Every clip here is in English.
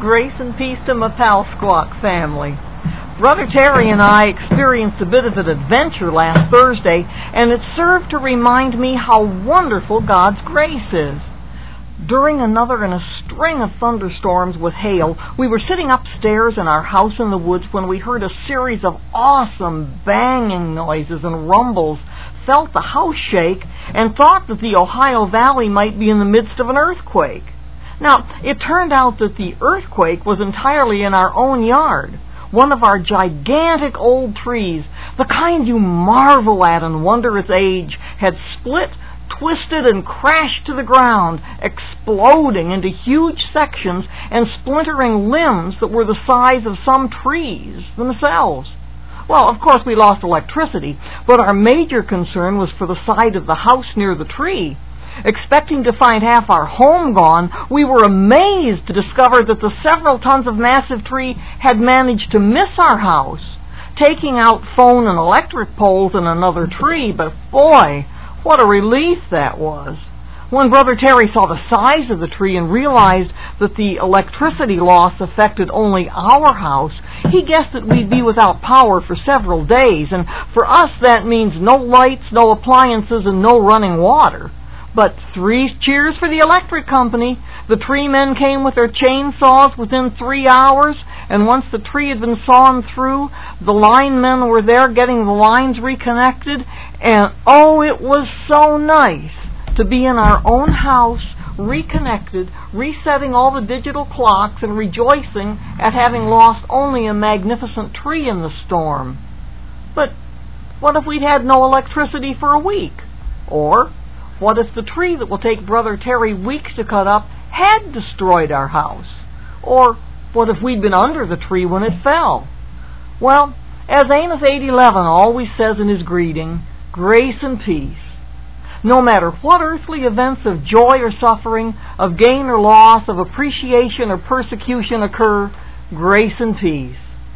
Grace and peace to my Palsquaq family. Brother Terry and I experienced a bit of an adventure last Thursday, and it served to remind me how wonderful God's grace is. During another in a string of thunderstorms with hail, we were sitting upstairs in our house in the woods when we heard a series of awesome banging noises and rumbles, felt the house shake, and thought that the Ohio Valley might be in the midst of an earthquake. Now, it turned out that the earthquake was entirely in our own yard. One of our gigantic old trees, the kind you marvel at and wonder its age, had split, twisted, and crashed to the ground, exploding into huge sections and splintering limbs that were the size of some trees themselves. Well, of course we lost electricity, but our major concern was for the side of the house near the tree. Expecting to find half our home gone, we were amazed to discover that the several tons of massive tree had managed to miss our house, taking out phone and electric poles in another tree, but boy, what a relief that was. When Brother Terry saw the size of the tree and realized that the electricity loss affected only our house, he guessed that we'd be without power for several days, and for us that means no lights, no appliances, and no running water. But 3 cheers for the electric company. The tree men came with their chainsaws within 3 hours, and once the tree had been sawn through, the linemen were there getting the lines reconnected, and oh, it was so nice to be in our own house, reconnected, resetting all the digital clocks, and rejoicing at having lost only a magnificent tree in the storm. But what if we'd had no electricity for a week? Or what if the tree that will take Brother Terry weeks to cut up had destroyed our house? Or what if we'd been under the tree when it fell? Well, as Amos 8:11 always says in his greeting, grace and peace. No matter what earthly events of joy or suffering, of gain or loss, of appreciation or persecution occur, grace and peace.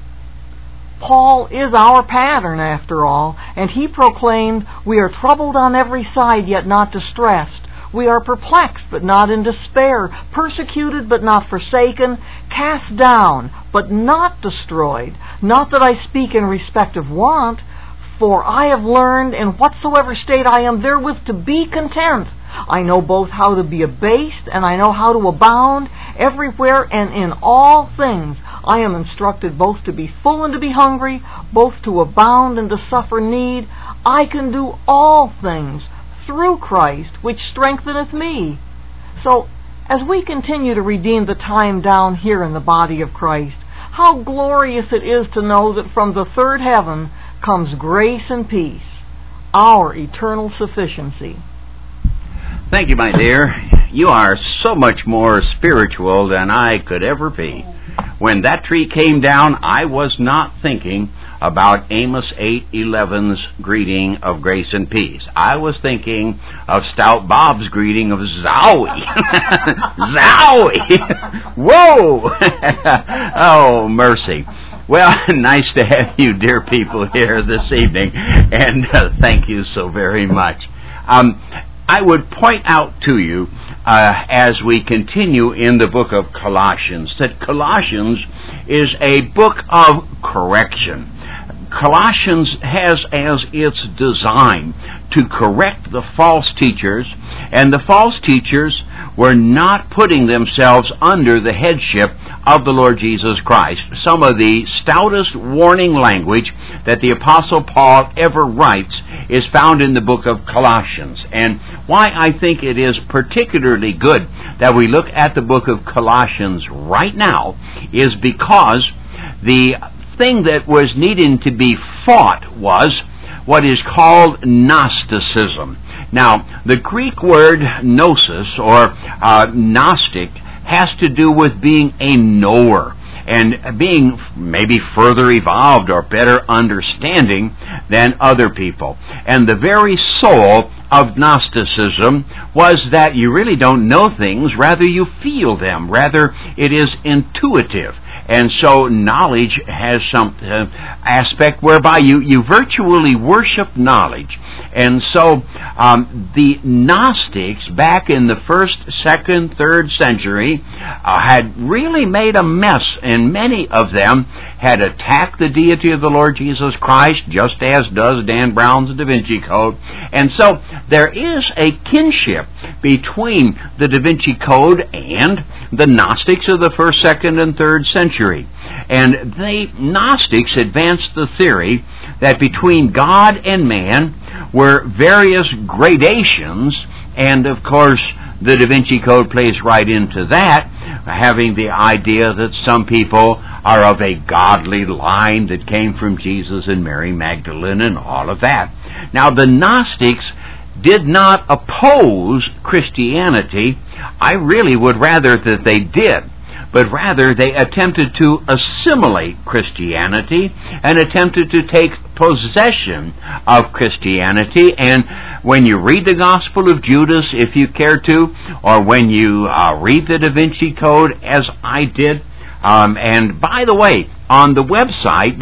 Paul is our pattern, after all, and he proclaimed, we are troubled on every side, yet not distressed. We are perplexed, but not in despair, persecuted, but not forsaken, cast down, but not destroyed. Not that I speak in respect of want, for I have learned in whatsoever state I am therewith to be content. I know both how to be abased, and I know how to abound. Everywhere and in all things I am instructed both to be full and to be hungry, both to abound and to suffer need. I can do all things through Christ, which strengtheneth me. So, as we continue to redeem the time down here in the body of Christ, how glorious it is to know that from the third heaven comes grace and peace, our eternal sufficiency. Thank you, my dear. You are so much more spiritual than I could ever be. When that tree came down, I was not thinking about Amos 8:11's greeting of grace and peace. I was thinking of Stout Bob's greeting of Zowie. Zowie! Whoa! Oh, mercy. Well, nice to have you dear people here this evening, and thank you so very much. I would point out to you, as we continue in the book of Colossians, that Colossians is a book of correction. Colossians has as its design to correct the false teachers, and the false teachers were not putting themselves under the headship of the Lord Jesus Christ. Some of the stoutest warning language that the Apostle Paul ever writes is found in the book of Colossians. And why I think it is particularly good that we look at the book of Colossians right now is because the thing that was needing to be fought was what is called Gnosticism. Now, the Greek word gnosis, or Gnostic, has to do with being a knower and being maybe further evolved or better understanding than other people. And the very soul of Gnosticism was that you really don't know things, rather you feel them, rather it is intuitive. And so knowledge has some aspect whereby you virtually worship knowledge. And so the Gnostics back in the 1st, 2nd, 3rd century had really made a mess, and many of them had attacked the deity of the Lord Jesus Christ, just as does Dan Brown's Da Vinci Code. And so there is a kinship between the Da Vinci Code and the Gnostics of the 1st, 2nd, and 3rd century. And the Gnostics advanced the theory that between God and man were various gradations, and of course the Da Vinci Code plays right into that, having the idea that some people are of a godly line that came from Jesus and Mary Magdalene and all of that. Now, the Gnostics did not oppose Christianity. I really would rather that they did, but rather they attempted to assimilate Christianity and attempted to take possession of Christianity. And when you read the Gospel of Judas, if you care to, or when you read the Da Vinci Code, as I did, and by the way, on the website,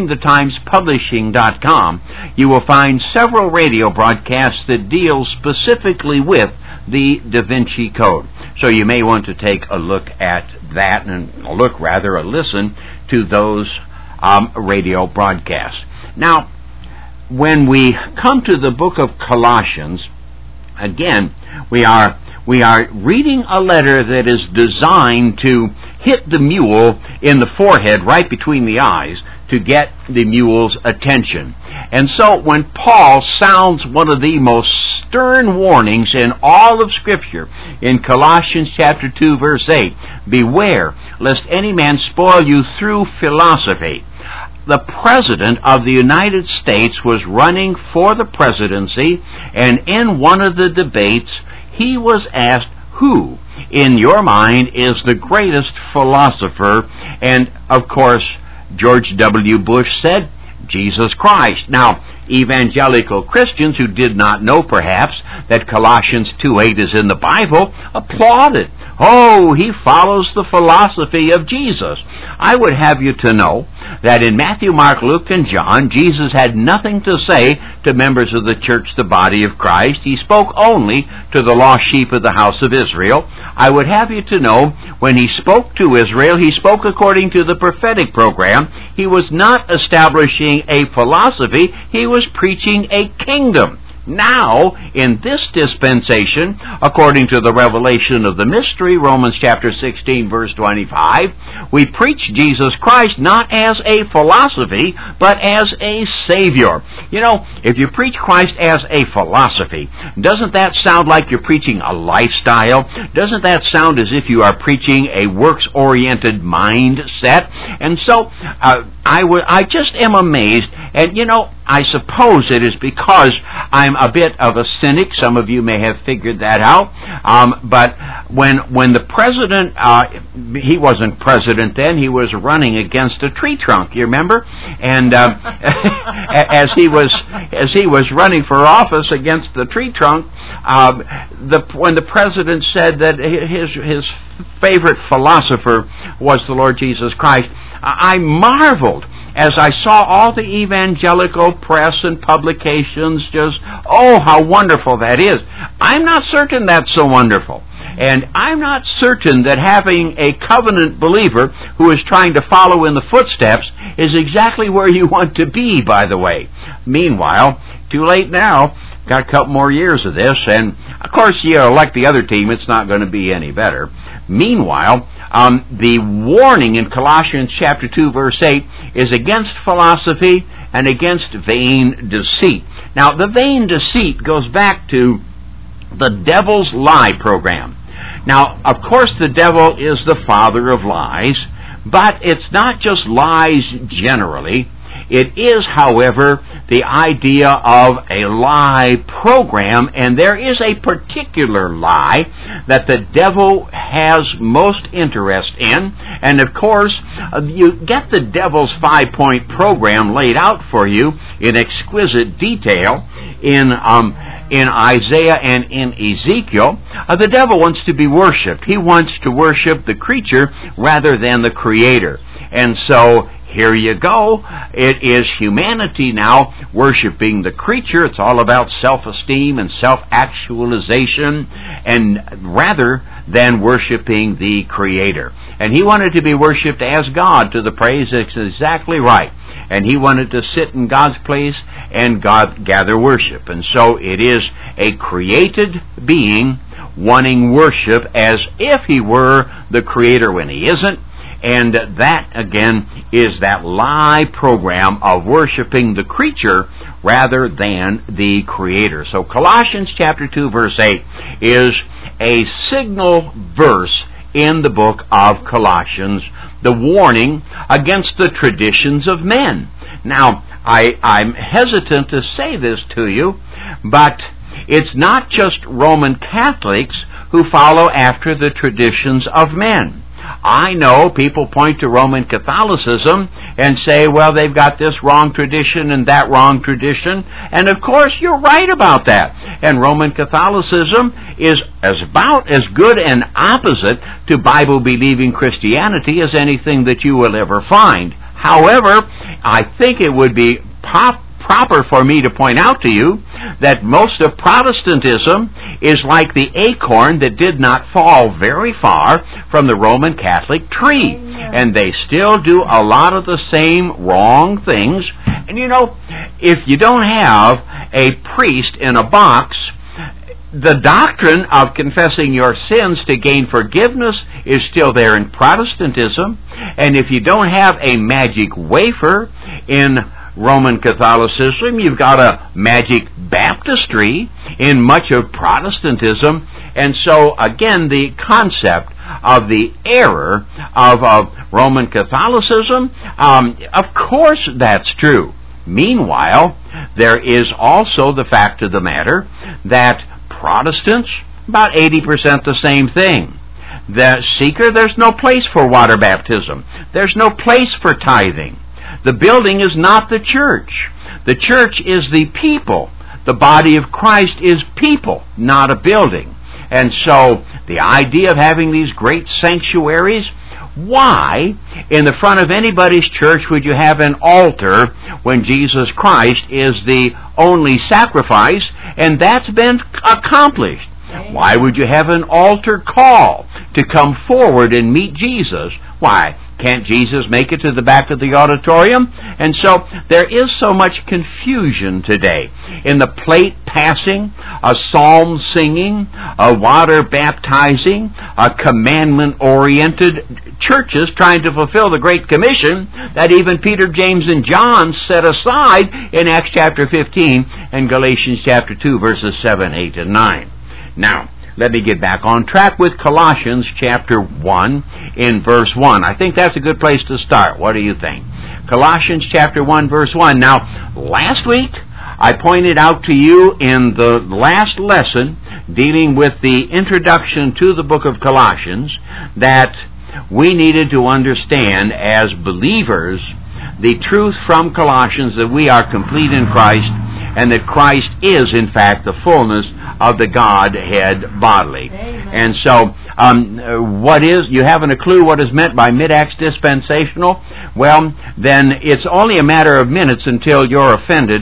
discerningthetimespublishing.com, you will find several radio broadcasts that deal specifically with the Da Vinci Code. So you may want to take a look at that, and a listen to those radio broadcasts. Now, when we come to the book of Colossians, again, we are reading a letter that is designed to hit the mule in the forehead, right between the eyes, to get the mule's attention. And so when Paul sounds one of the most stern warnings in all of Scripture in Colossians chapter 2, verse 8, beware lest any man spoil you through philosophy. The President of the United States was running for the presidency, and in one of the debates, he was asked, who, in your mind, is the greatest philosopher? And, of course, George W. Bush said, Jesus Christ. Now, evangelical Christians who did not know, perhaps, that Colossians 2:8 is in the Bible, applauded. Oh, he follows the philosophy of Jesus. I would have you to know that in Matthew, Mark, Luke, and John, Jesus had nothing to say to members of the church, the body of Christ. He spoke only to the lost sheep of the house of Israel. I would have you to know, when he spoke to Israel, he spoke according to the prophetic program. He was not establishing a philosophy, he was preaching a kingdom. Now, in this dispensation, according to the revelation of the mystery, Romans chapter 16, verse 25, we preach Jesus Christ not as a philosophy, but as a Savior. You know, if you preach Christ as a philosophy, doesn't that sound like you're preaching a lifestyle? Doesn't that sound as if you are preaching a works-oriented mindset? And so, I just am amazed, and you know, I suppose it is because I'm a bit of a cynic. Some of you may have figured that out. But when the president, he wasn't president then, he was running against a tree trunk, you remember? And as he was running for office against the tree trunk, when the president said that his favorite philosopher was the Lord Jesus Christ, I marveled as I saw all the evangelical press and publications just, oh, how wonderful that is. I'm not certain that's so wonderful. And I'm not certain that having a covenant believer who is trying to follow in the footsteps is exactly where you want to be, by the way. Meanwhile, too late now. Got a couple more years of this, and of course, you elect the other team, it's not going to be any better. Meanwhile, the warning in Colossians chapter 2, verse 8, is against philosophy and against vain deceit. Now, the vain deceit goes back to the devil's lie program. Now, of course, the devil is the father of lies, but it's not just lies generally. It is, however, the idea of a lie program, and there is a particular lie that the devil has most interest in, and of course, you get the devil's 5-point program laid out for you in exquisite detail in Isaiah and in Ezekiel. The devil wants to be worshipped. He wants to worship the creature rather than the Creator. And so here you go. It is humanity now worshiping the creature. It's all about self-esteem and self-actualization, and rather than worshiping the Creator. And he wanted to be worshipped as God to the praise. It's exactly right. And he wanted to sit in God's place and God gather worship. And so it is a created being wanting worship as if he were the Creator when he isn't. And that, again, is that lie program of worshiping the creature rather than the Creator. So Colossians chapter 2, verse 8 is a signal verse in the book of Colossians, the warning against the traditions of men. Now, I'm hesitant to say this to you, but it's not just Roman Catholics who follow after the traditions of men. I know people point to Roman Catholicism and say, well, they've got this wrong tradition and that wrong tradition. And of course, you're right about that. And Roman Catholicism is about as good an opposite to Bible-believing Christianity as anything that you will ever find. However, I think it would be proper for me to point out to you that most of Protestantism is like the acorn that did not fall very far from the Roman Catholic tree. And they still do a lot of the same wrong things. And you know, if you don't have a priest in a box, the doctrine of confessing your sins to gain forgiveness is still there in Protestantism. And if you don't have a magic wafer in Roman Catholicism, you've got a magic baptistry in much of Protestantism. And so, again, the concept of the error of Roman Catholicism, of course that's true. Meanwhile, there is also the fact of the matter that Protestants, about 80% the same thing. The seeker, there's no place for water baptism. There's no place for tithing. The building is not the church. The church is the people. The body of Christ is people, not a building. And so, the idea of having these great sanctuaries, why in the front of anybody's church would you have an altar when Jesus Christ is the only sacrifice, and that's been accomplished? Why would you have an altar call to come forward and meet Jesus? Why? Can't Jesus make it to the back of the auditorium? And so there is so much confusion today in the plate passing, a psalm singing, a water baptizing, a commandment-oriented churches trying to fulfill the Great Commission that even Peter, James, and John set aside in Acts chapter 15 and Galatians chapter 2, verses 7, 8, and 9. Now, let me get back on track with Colossians chapter 1 in verse 1. I think that's a good place to start. What do you think? Colossians chapter 1, verse 1. Now, last week, I pointed out to you in the last lesson, dealing with the introduction to the book of Colossians, that we needed to understand as believers the truth from Colossians that we are complete in Christ, and that Christ is, in fact, the fullness of the Godhead bodily. Amen. And so, you haven't a clue what is meant by mid-acts dispensational? Well, then it's only a matter of minutes until you're offended.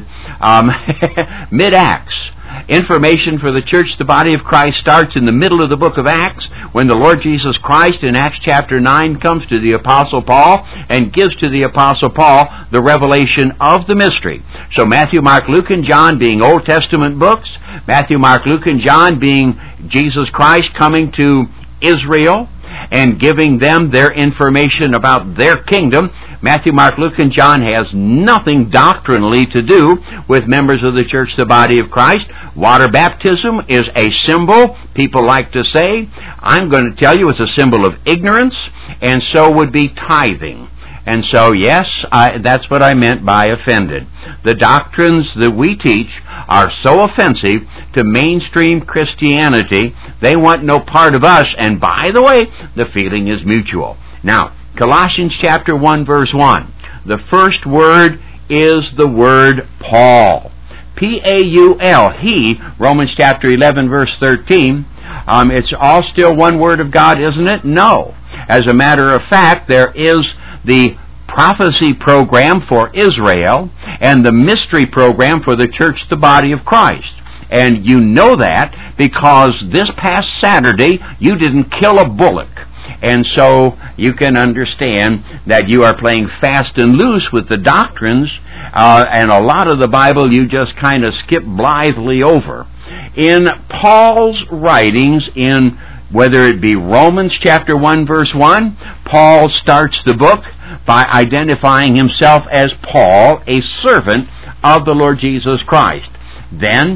Mid-acts. Information for the church, the body of Christ, starts in the middle of the book of Acts, when the Lord Jesus Christ in Acts chapter 9 comes to the Apostle Paul and gives to the Apostle Paul the revelation of the mystery. So Matthew, Mark, Luke, and John being Old Testament books, Matthew, Mark, Luke, and John being Jesus Christ coming to Israel and giving them their information about their kingdom. Matthew, Mark, Luke, and John has nothing doctrinally to do with members of the church, the body of Christ. Water baptism is a symbol, people like to say. I'm going to tell you it's a symbol of ignorance, and so would be tithing. And so, yes, that's what I meant by offended. The doctrines that we teach are so offensive to mainstream Christianity, they want no part of us, and by the way, the feeling is mutual. Now, Colossians chapter 1, verse 1. The first word is the word Paul. P-A-U-L. He, Romans chapter 11, verse 13. It's all still one word of God, isn't it? No. As a matter of fact, there is the prophecy program for Israel and the mystery program for the church, the body of Christ. And you know that because this past Saturday you didn't kill a bullock. And so you can understand that you are playing fast and loose with the doctrines, and a lot of the Bible you just kind of skip blithely over. In Paul's writings, in whether it be Romans chapter 1 verse 1, Paul starts the book by identifying himself as Paul, a servant of the Lord Jesus Christ. Then,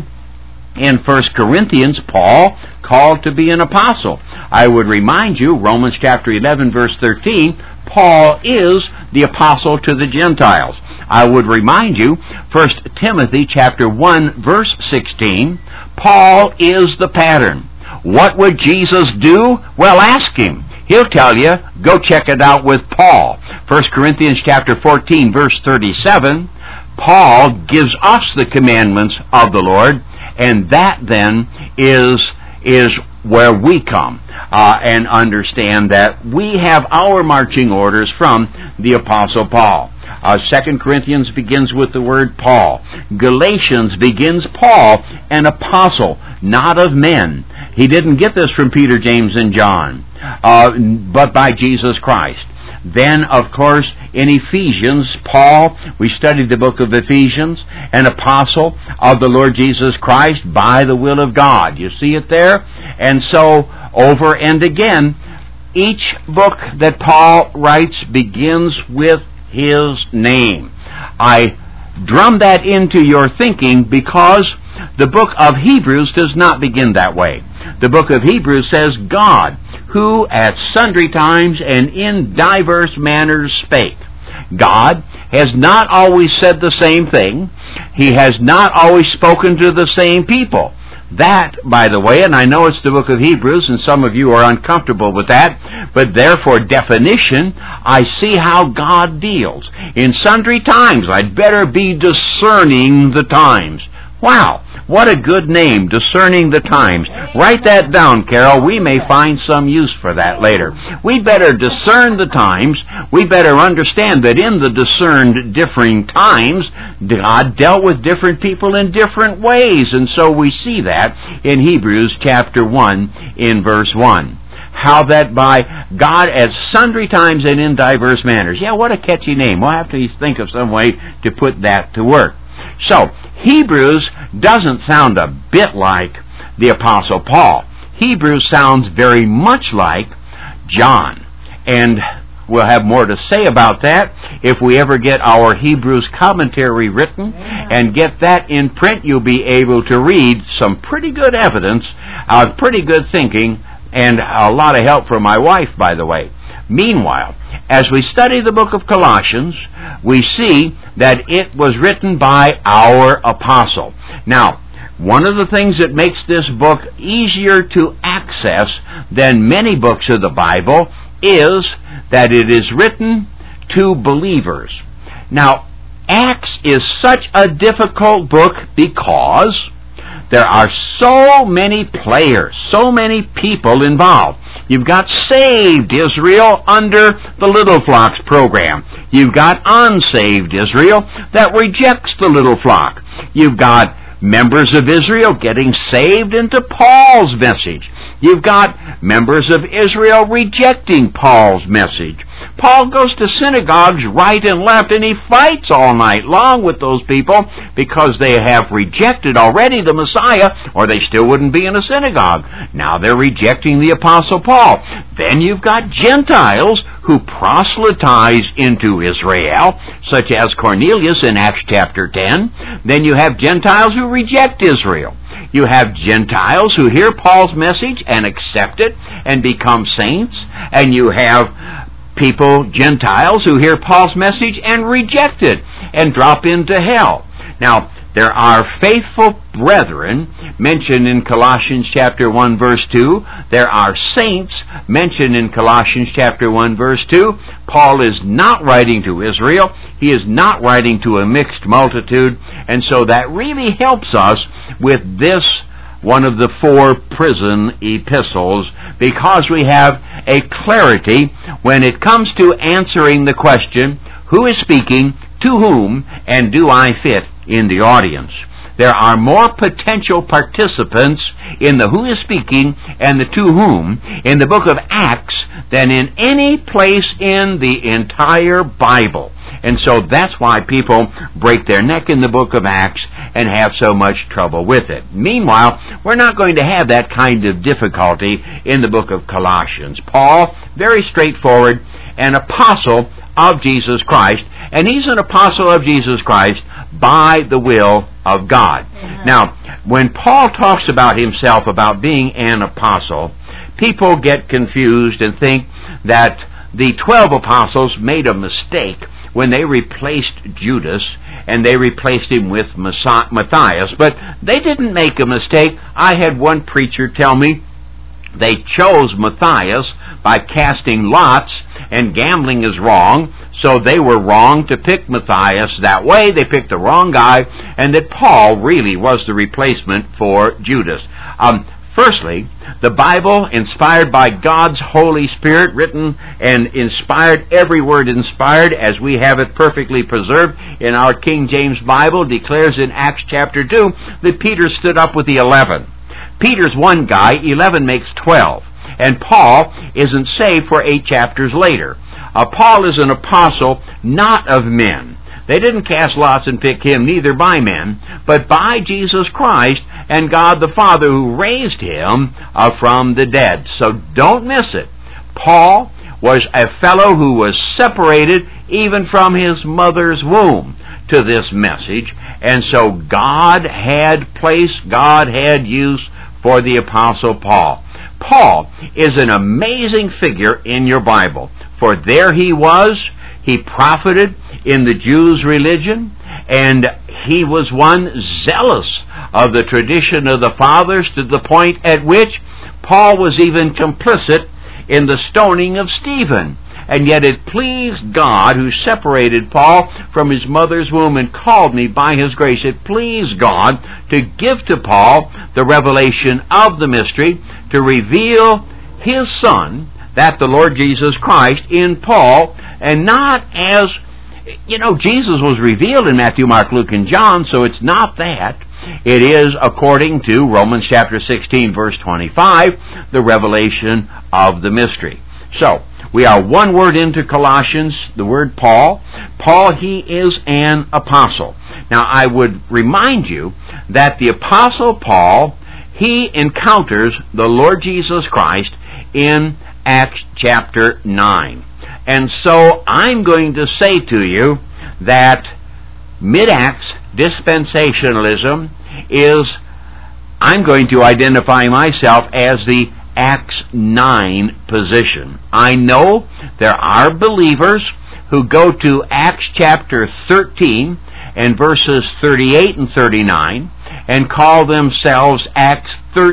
in 1 Corinthians, Paul called to be an apostle. I would remind you, Romans chapter 11 verse 13, Paul is the apostle to the Gentiles. I would remind you, 1 Timothy chapter 1 verse 16, Paul is the pattern. What would Jesus do? Well, ask him. He'll tell you. Go check it out with Paul. 1 Corinthians chapter 14 verse 37, Paul gives us the commandments of the Lord, and that then is where we come and understand that we have our marching orders from the Apostle Paul. 2 Corinthians begins with the word Paul. Galatians begins Paul, an apostle, not of men. He didn't get this from Peter, James, and John, but by Jesus Christ. Then, of course, in Ephesians, Paul, we studied the book of Ephesians, an apostle of the Lord Jesus Christ by the will of God. You see it there? And so, over and again, each book that Paul writes begins with his name. I drum that into your thinking because the book of Hebrews does not begin that way. The book of Hebrews says, God, who at sundry times and in diverse manners spake. God has not always said the same thing. He has not always spoken to the same people. That, by the way, and I know it's the book of Hebrews, and some of you are uncomfortable with that, but therefore definition, I see how God deals. In sundry times, I'd better be discerning the times. Wow, what a good name, discerning the times. Write that down, Carol. We may find some use for that later. We better discern the times. We better understand that in the discerned differing times, God dealt with different people in different ways. And so we see that in Hebrews chapter 1 in verse 1. How that by God at sundry times and in diverse manners. Yeah, what a catchy name. We'll have to think of some way to put that to work. So, Hebrews doesn't sound a bit like the Apostle Paul. Hebrews sounds very much like John. And we'll have more to say about that if we ever get our Hebrews commentary written and get that in print. You'll be able to read some pretty good evidence, pretty good thinking, and a lot of help from my wife, by the way. Meanwhile, as we study the book of Colossians, we see that it was written by our apostle. Now, one of the things that makes this book easier to access than many books of the Bible is that it is written to believers. Now, Acts is such a difficult book because there are so many players, so many people involved. You've got saved Israel under the Little Flocks program. You've got unsaved Israel that rejects the Little Flock. You've got members of Israel getting saved into Paul's message. You've got members of Israel rejecting Paul's message. Paul goes to synagogues right and left, and he fights all night long with those people because they have rejected already the Messiah, or they still wouldn't be in a synagogue. Now they're rejecting the Apostle Paul. Then you've got Gentiles who proselytize into Israel, such as Cornelius in Acts chapter 10. Then you have Gentiles who reject Israel. You have Gentiles who hear Paul's message and accept it and become saints. And you have people, Gentiles, who hear Paul's message and reject it and drop into hell. Now, there are faithful brethren mentioned in Colossians chapter 1 verse 2. There are saints mentioned in Colossians chapter 1 verse 2. Paul is not writing to Israel. He is not writing to a mixed multitude. And so that really helps us with this, one of the 4 prison epistles, because we have a clarity when it comes to answering the question, who is speaking, to whom, and do I fit in the audience? There are more potential participants in the who is speaking and the to whom in the book of Acts than in any place in the entire Bible. And so that's why people break their neck in the book of Acts and have so much trouble with it. Meanwhile, we're not going to have that kind of difficulty in the book of Colossians. Paul, very straightforward, an apostle of Jesus Christ, and he's an apostle of Jesus Christ by the will of God. Mm-hmm. Now, when Paul talks about himself, about being an apostle, people get confused and think that the 12 apostles made a mistake when they replaced Judas and they replaced him with Matthias. But they didn't make a mistake. I had one preacher tell me they chose Matthias by casting lots, and gambling is wrong, so they were wrong to pick Matthias that way. They picked the wrong guy, and that Paul really was the replacement for Judas. Firstly, the Bible, inspired by God's Holy Spirit, written and inspired, every word inspired, as we have it perfectly preserved in our King James Bible, declares in Acts chapter 2 that Peter stood up with the 11. Peter's one guy, 11 makes 12. And Paul isn't saved for 8 chapters later. Paul is an apostle not of men. They didn't cast lots and pick him, neither by men, but by Jesus Christ and God the Father, who raised him from the dead. So don't miss it. Paul was a fellow who was separated even from his mother's womb to this message, and so God had place, God had use for the Apostle Paul. Paul is an amazing figure in your Bible, for there he was, he profited in the Jews' religion, and he was one zealous of the tradition of the fathers, to the point at which Paul was even complicit in the stoning of Stephen. And yet it pleased God, who separated Paul from his mother's womb and called me by his grace, it pleased God to give to Paul the revelation of the mystery, to reveal his Son, that the Lord Jesus Christ, in Paul, and not as, Jesus was revealed in Matthew, Mark, Luke, and John, so it's not that. It is, according to Romans chapter 16, verse 25, the revelation of the mystery. So, we are one word into Colossians, the word Paul. Paul, he is an apostle. Now, I would remind you that the Apostle Paul, he encounters the Lord Jesus Christ in Acts chapter 9. And so I'm going to say to you that mid-Acts dispensationalism is, I'm going to identify myself as the Acts 9 position. I know there are believers who go to Acts chapter 13 and verses 38 and 39 and call themselves Acts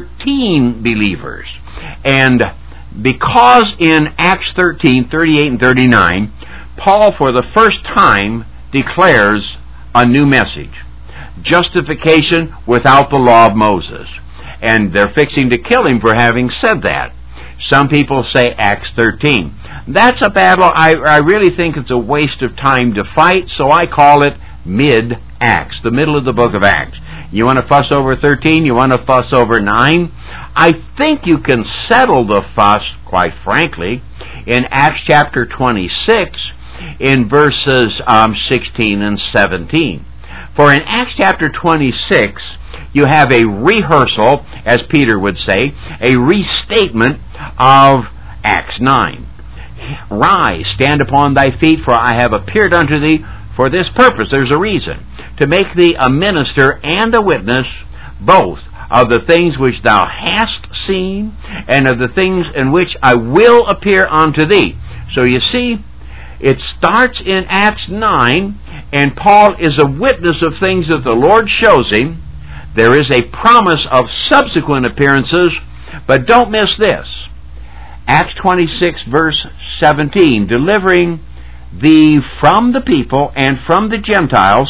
13 believers. And because in Acts 13, 38 and 39, Paul for the first time declares a new message. Justification without the law of Moses. And they're fixing to kill him for having said that. Some people say Acts 13. That's a battle I really think it's a waste of time to fight, so I call it mid-Acts, the middle of the book of Acts. You want to fuss over 13? You want to fuss over 9? I think you can settle the fuss, quite frankly, in Acts chapter 26, in verses 16 and 17. For in Acts chapter 26, you have a rehearsal, as Peter would say, a restatement of Acts 9. Rise, stand upon thy feet, for I have appeared unto thee for this purpose. There's a reason. To make thee a minister and a witness, both of the things which thou hast seen, and of the things in which I will appear unto thee. So you see, it starts in Acts 9, and Paul is a witness of things that the Lord shows him. There is a promise of subsequent appearances, but don't miss this. Acts 26, verse 17, delivering thee from the people and from the Gentiles,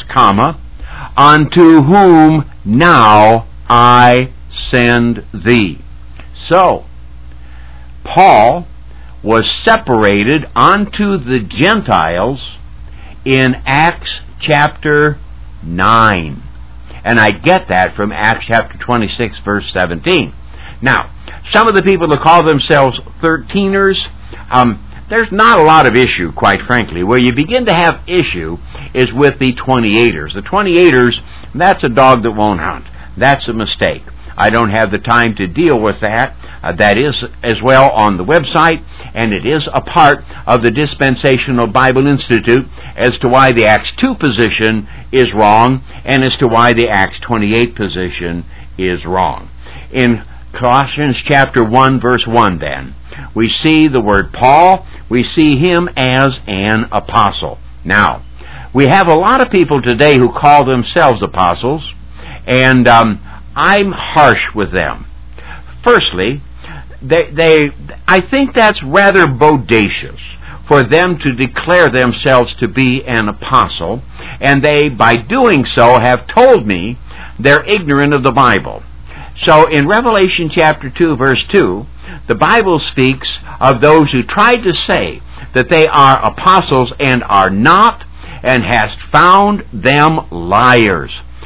unto whom now I send thee. So, Paul was separated unto the Gentiles in Acts chapter 9. And I get that from Acts chapter 26, verse 17. Now, some of the people that call themselves 13ers, there's not a lot of issue, quite frankly. Where you begin to have issue is with the 28ers. The 28ers, that's a dog that won't hunt. That's a mistake. I don't have the time to deal with that. That is as well on the website, and it is a part of the Dispensational Bible Institute as to why the Acts 2 position is wrong and as to why the Acts 28 position is wrong. In Colossians chapter 1, verse 1 then, we see the word Paul. We see him as an apostle. Now, we have a lot of people today who call themselves apostles, and I'm harsh with them. Firstly, I think that's rather bodacious for them to declare themselves to be an apostle, and they, by doing so, have told me they're ignorant of the Bible. So in Revelation chapter 2, verse 2, the Bible speaks of those who tried to say that they are apostles and are not, and hast found them liars.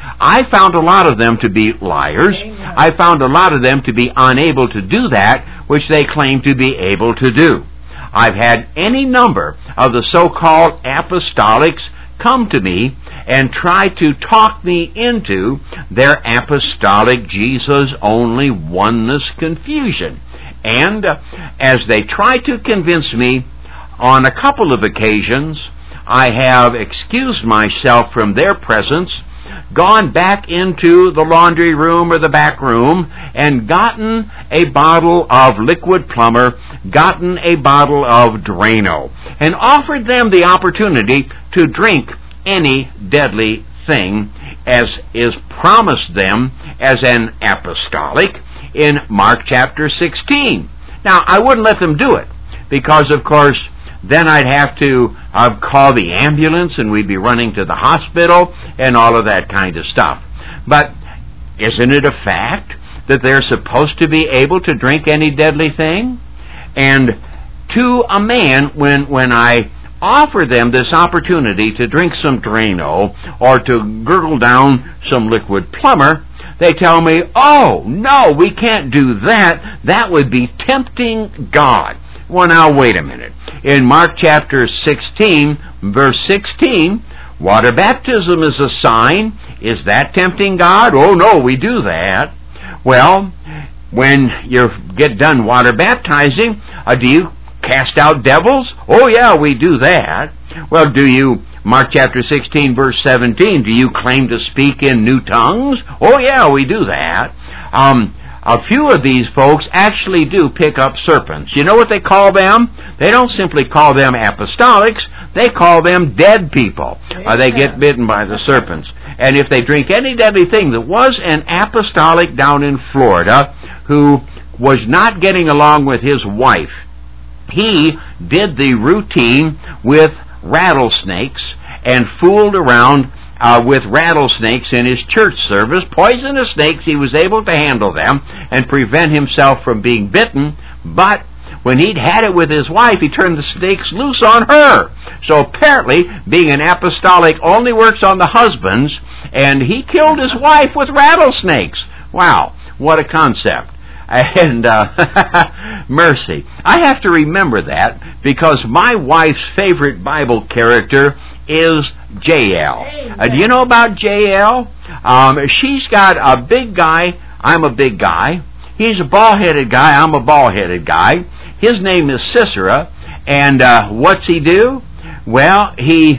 I found a lot of them to be liars. I found a lot of them to be unable to do that which they claim to be able to do. I've had any number of the so-called apostolics come to me and try to talk me into their apostolic Jesus-only oneness confusion. And as they try to convince me on a couple of occasions, I have excused myself from their presence, gone back into the laundry room or the back room, and gotten a bottle of Liquid Plumber, gotten a bottle of Drano, and offered them the opportunity to drink any deadly thing as is promised them as an apostolic in Mark chapter 16. Now, I wouldn't let them do it, because, of course, then I'd have to call the ambulance, and we'd be running to the hospital and all of that kind of stuff. But isn't it a fact that they're supposed to be able to drink any deadly thing? And to a man, when I offer them this opportunity to drink some Drano or to gurgle down some Liquid Plumber, they tell me, "Oh, no, we can't do that. That would be tempting God." Well, now, wait a minute. In Mark chapter 16, verse 16, water baptism is a sign. Is that tempting God? Oh, no, we do that. Well, when you get done water baptizing, do you cast out devils? Oh, yeah, we do that. Well, do you, Mark chapter 16, verse 17, do you claim to speak in new tongues? Oh, yeah, we do that. A few of these folks actually do pick up serpents. You know what they call them? They don't simply call them apostolics. They call them dead people. They get bitten by the serpents. And if they drink any deadly thing, there was an apostolic down in Florida who was not getting along with his wife. He did the routine with rattlesnakes and fooled around with rattlesnakes in his church service. Poisonous snakes, he was able to handle them and prevent himself from being bitten, but when he'd had it with his wife, he turned the snakes loose on her. So apparently, being an apostolic only works on the husbands, and he killed his wife with rattlesnakes. Wow, what a concept. And mercy. I have to remember that because my wife's favorite Bible character is Jael. Do you know about Jael? She's got a big guy. I'm a big guy. He's a bald-headed guy. I'm a bald-headed guy. His name is Sisera. And what's he do? Well, he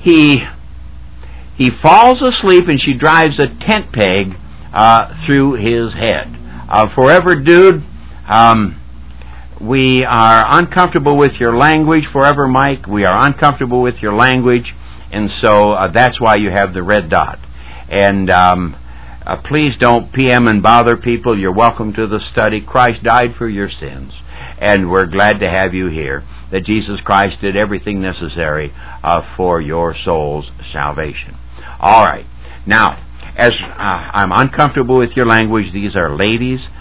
falls asleep and she drives a tent peg through his head. Forever, dude, we are uncomfortable with your language. Forever, Mike, we are uncomfortable with your language. And so that's why you have the red dot. And please don't PM and bother people. You're welcome to the study. Christ died for your sins. And we're glad to have you here. That Jesus Christ did everything necessary for your soul's salvation. All right. Now, as I'm uncomfortable with your language, these are ladies.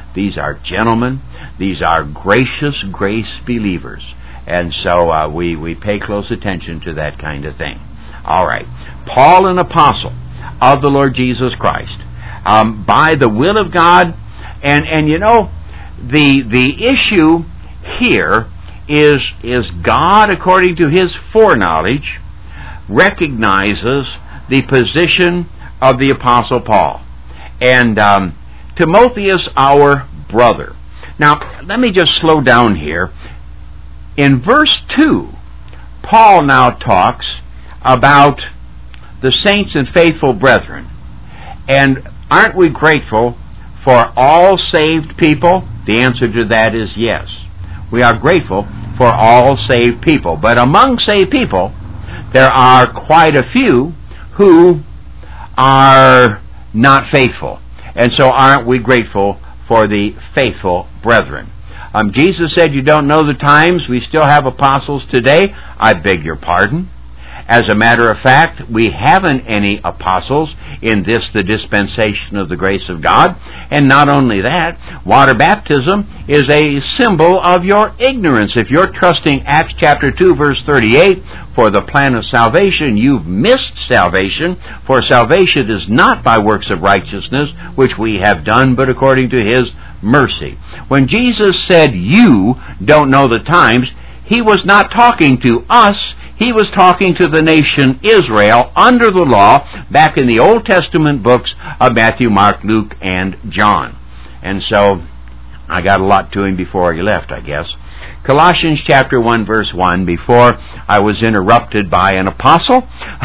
These are gentlemen. These are gracious grace believers. And so we pay close attention to that kind of thing. All right. Paul, an apostle of the Lord Jesus Christ, by the will of God. And you know, the issue here is God, according to His foreknowledge, recognizes the position of the Apostle Paul. And Timotheus, our brother. Now, let me just slow down here. In verse 2, Paul now talks about the saints and faithful brethren. And aren't we grateful for all saved people? The answer to that is yes. We are grateful for all saved people. But among saved people, there are quite a few who are not faithful. And so aren't we grateful for the faithful brethren? Jesus said, you don't know the times. We still have apostles today. I beg your pardon. As a matter of fact, we haven't any apostles in this, the dispensation of the grace of God. And not only that, water baptism is a symbol of your ignorance. If you're trusting Acts chapter 2, verse 38 for the plan of salvation, you've missed salvation. For salvation is not by works of righteousness, which we have done, but according to His mercy. When Jesus said, you don't know the times, He was not talking to us. He was talking to the nation Israel under the law back in the Old Testament books of Matthew, Mark, Luke, and John. And so I got a lot to him before he left, I guess. Colossians chapter 1, verse 1, before I was interrupted by an apostle.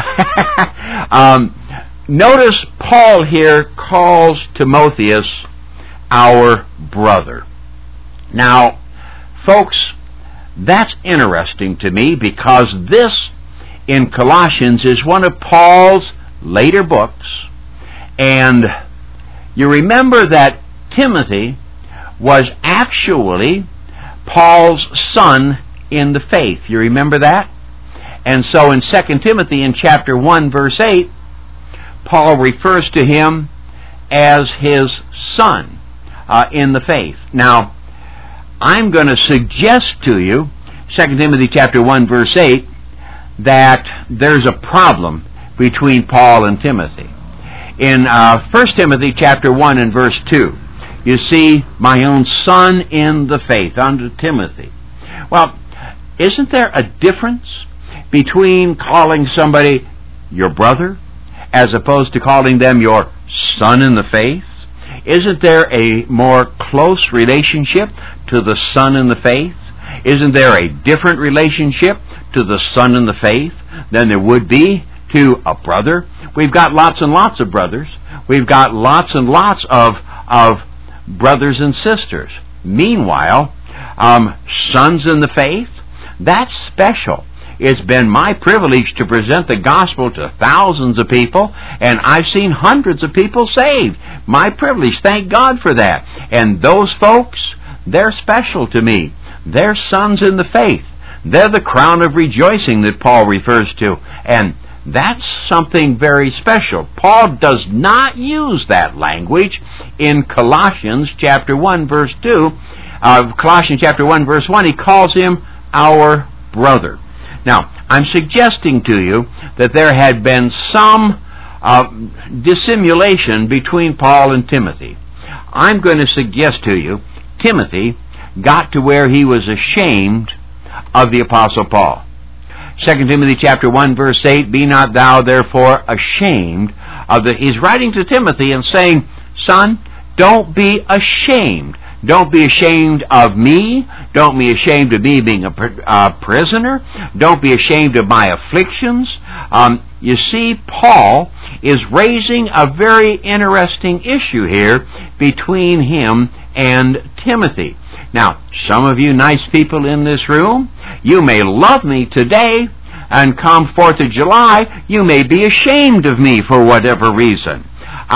Notice Paul here calls Timotheus our brother. Now, folks, that's interesting to me because this in Colossians is one of Paul's later books. And you remember that Timothy was actually Paul's son in the faith. You remember that? And so in 2 Timothy in chapter 1 verse 8, Paul refers to him as his son in the faith. Now, I'm going to suggest to you, 2 Timothy chapter 1 verse 8, that there's a problem between Paul and Timothy. In 1 Timothy chapter 1 and verse 2, you see, my own son in the faith, unto Timothy. Well, isn't there a difference between calling somebody your brother as opposed to calling them your son in the faith? Isn't there a more close relationship to the son in the faith? Isn't there a different relationship to the son in the faith than there would be to a brother? We've got lots and lots of brothers. We've got lots and lots of brothers and sisters. Meanwhile, sons in the faith, that's special. It's been my privilege to present the gospel to thousands of people, and I've seen hundreds of people saved. My privilege, thank God for that. And those folks, they're special to me. They're sons in the faith. They're the crown of rejoicing that Paul refers to. And that's something very special. Paul does not use that language in Colossians chapter 1 verse 2. Colossians chapter 1 verse 1, he calls him our brother. Now, I'm suggesting to you that there had been some dissimulation between Paul and Timothy. I'm going to suggest to you, Timothy got to where he was ashamed of the Apostle Paul. 2 Timothy chapter 1 verse 8, be not thou therefore ashamed of the... He's writing to Timothy and saying, son, don't be ashamed. Don't be ashamed of me. Don't be ashamed of me being a prisoner. Don't be ashamed of my afflictions. You see, Paul is raising a very interesting issue here between him and Timothy. Now, some of you nice people in this room, you may love me today, and come 4th of July, you may be ashamed of me for whatever reason.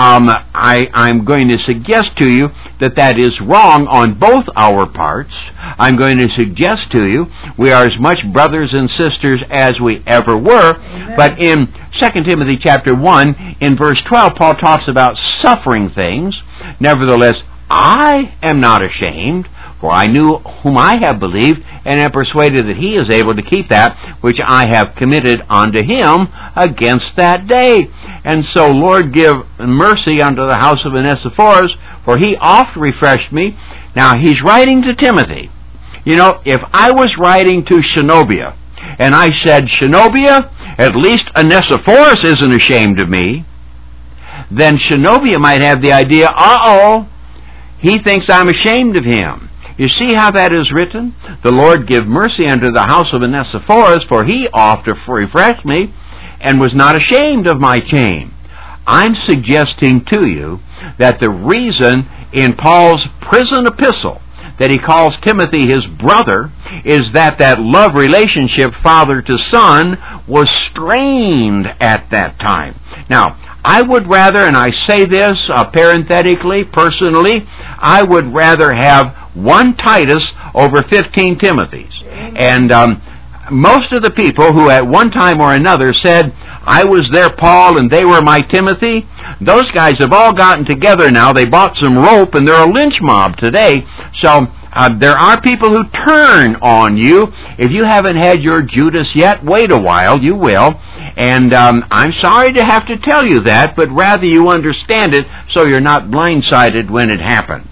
I'm going to suggest to you that that is wrong on both our parts. I'm going to suggest to you we are as much brothers and sisters as we ever were. Amen. But in 2 Timothy chapter 1, in verse 12, Paul talks about suffering things. Nevertheless, I am not ashamed, for I knew whom I have believed, and am persuaded that he is able to keep that which I have committed unto him against that day. And so, Lord, give mercy unto the house of Onesiphorus, for he oft refreshed me. Now, he's writing to Timothy. You know, if I was writing to Shenobia, and I said, Shenobia, at least Onesiphorus isn't ashamed of me, then Shenobia might have the idea, uh-oh, he thinks I'm ashamed of him. You see how that is written? The Lord give mercy unto the house of Onesiphorus, for he oft refreshed me, and was not ashamed of my shame. I'm suggesting to you that the reason in Paul's prison epistle that he calls Timothy his brother is that love relationship, father to son, was strained at that time. Now, I would rather, and I say this parenthetically, personally, I would rather have one Titus over 15 Timothys. And most of the people who at one time or another said, I was their Paul and they were my Timothy, those guys have all gotten together now. They bought some rope and they're a lynch mob today. So there are people who turn on you. If you haven't had your Judas yet, wait a while, you will. And I'm sorry to have to tell you that, but rather you understand it so you're not blindsided when it happened.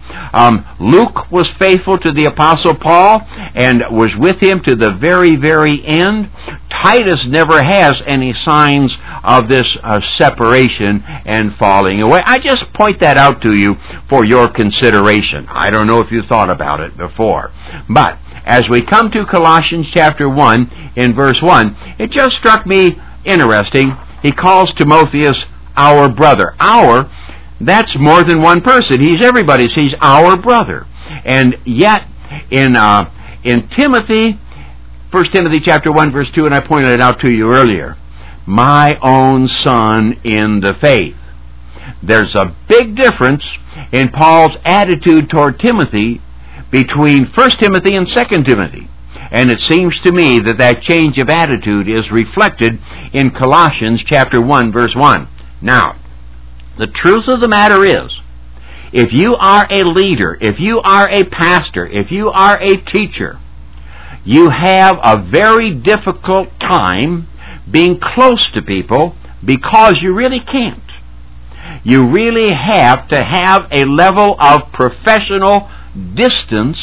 Luke was faithful to the Apostle Paul and was with him to the very, very end. Titus never has any signs of this separation and falling away. I just point that out to you for your consideration. I don't know if you thought about it before. But as we come to Colossians chapter 1 in verse 1, it just struck me interesting. He calls Timotheus our brother. Our, that's more than one person. He's everybody's. He's our brother. And yet, in Timothy, 1 Timothy chapter 1 verse 2, and I pointed it out to you earlier, my own son in the faith. There's a big difference in Paul's attitude toward Timothy between 1 Timothy and 2 Timothy. And it seems to me that change of attitude is reflected in Colossians chapter 1 verse 1. Now, the truth of the matter is, if you are a leader, if you are a pastor, if you are a teacher, you have a very difficult time being close to people because you really can't. You really have to have a level of professional distance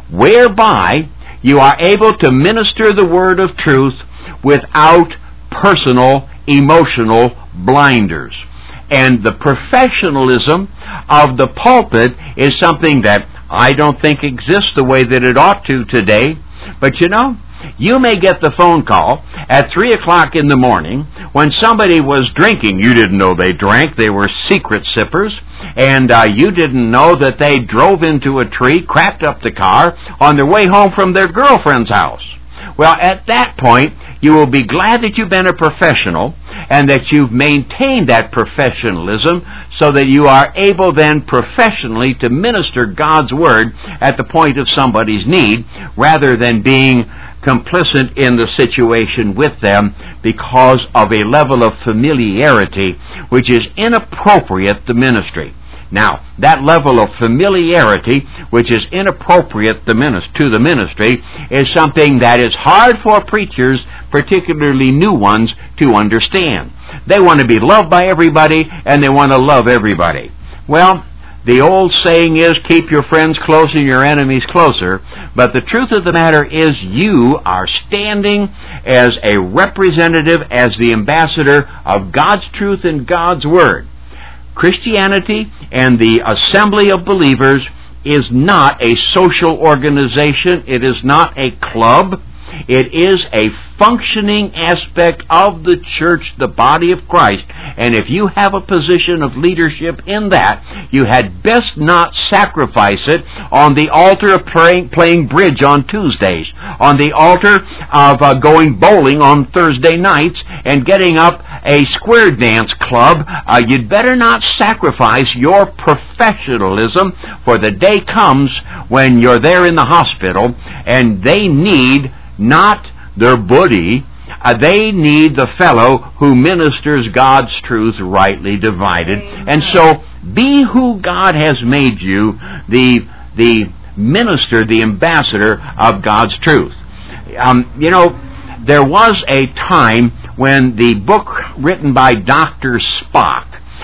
whereby you are able to minister the word of truth without personal, emotional blinders. And the professionalism of the pulpit is something that I don't think exists the way that it ought to today. But you know, you may get the phone call at 3 o'clock in the morning when somebody was drinking. You didn't know they drank. They were secret sippers. And you didn't know that they drove into a tree, crapped up the car on their way home from their girlfriend's house. Well, at that point, you will be glad that you've been a professional and that you've maintained that professionalism so that you are able then professionally to minister God's Word at the point of somebody's need rather than being complicit in the situation with them because of a level of familiarity which is inappropriate to ministry. Now, that level of familiarity, which is inappropriate to the ministry, is something that is hard for preachers, particularly new ones, to understand. They want to be loved by everybody, and they want to love everybody. Well, the old saying is, keep your friends close and your enemies closer, but the truth of the matter is you are standing as a representative, as the ambassador of God's truth and God's Word. Christianity and the assembly of believers is not a social organization. It is not a club. It is a functioning aspect of the church, the body of Christ. And if you have a position of leadership in that, you had best not sacrifice it on the altar of playing bridge on Tuesdays, on the altar of going bowling on Thursday nights, and getting up a square dance club. You'd better not sacrifice your professionalism, for the day comes when you're there in the hospital and they need not their buddy, they need the fellow who ministers God's truth rightly divided. Amen. And so Be who God has made you, the minister, the ambassador of God's truth. There was a time when the book written by Dr. Spock,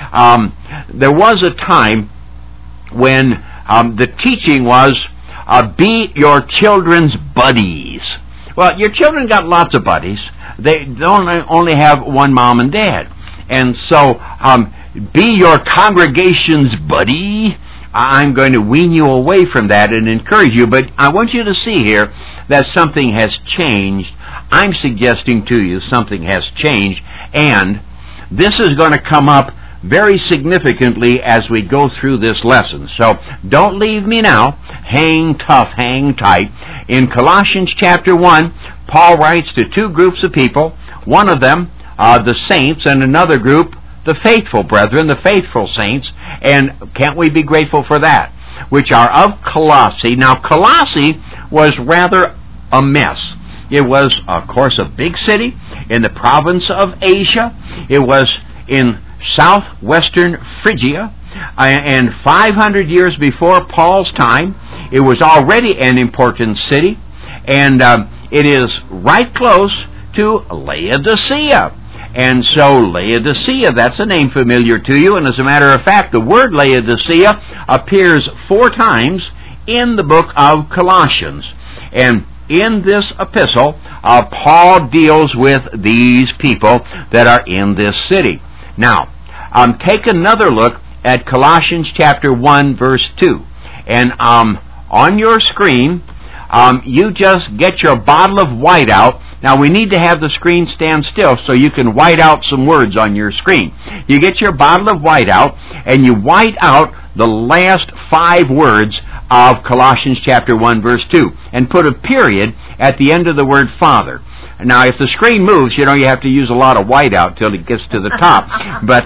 there was a time when the teaching was, be your children's buddies. Well, your children got lots of buddies. They don't only have one mom and dad. And so, be your congregation's buddy. I'm going to wean you away from that and encourage you, but I want you to see here that something has changed. I'm suggesting to you something has changed, and this is going to come up very significantly as we go through this lesson. So don't leave me now. Hang tough, hang tight. In Colossians chapter 1, Paul writes to two groups of people, one of them the saints, and another group the faithful brethren, the faithful saints, and can't we be grateful for that, which are of Colossae. Now Colossae was rather a mess. It was, of course, a big city in the province of Asia. It was in southwestern Phrygia, and 500 years before Paul's time, it was already an important city, and it is right close to Laodicea. And so Laodicea, that's a name familiar to you, and as a matter of fact, the word Laodicea appears 4 times in the book of Colossians. And in this epistle, Paul deals with these people that are in this city. Now, take another look at Colossians chapter 1, verse 2. And on your screen, you just get your bottle of white out. Now, we need to have the screen stand still so you can white out some words on your screen. You get your bottle of white out, and you white out the last 5 words of Colossians chapter 1, verse 2, and put a period at the end of the word Father. Now, if the screen moves, you have to use a lot of whiteout till it gets to the top. But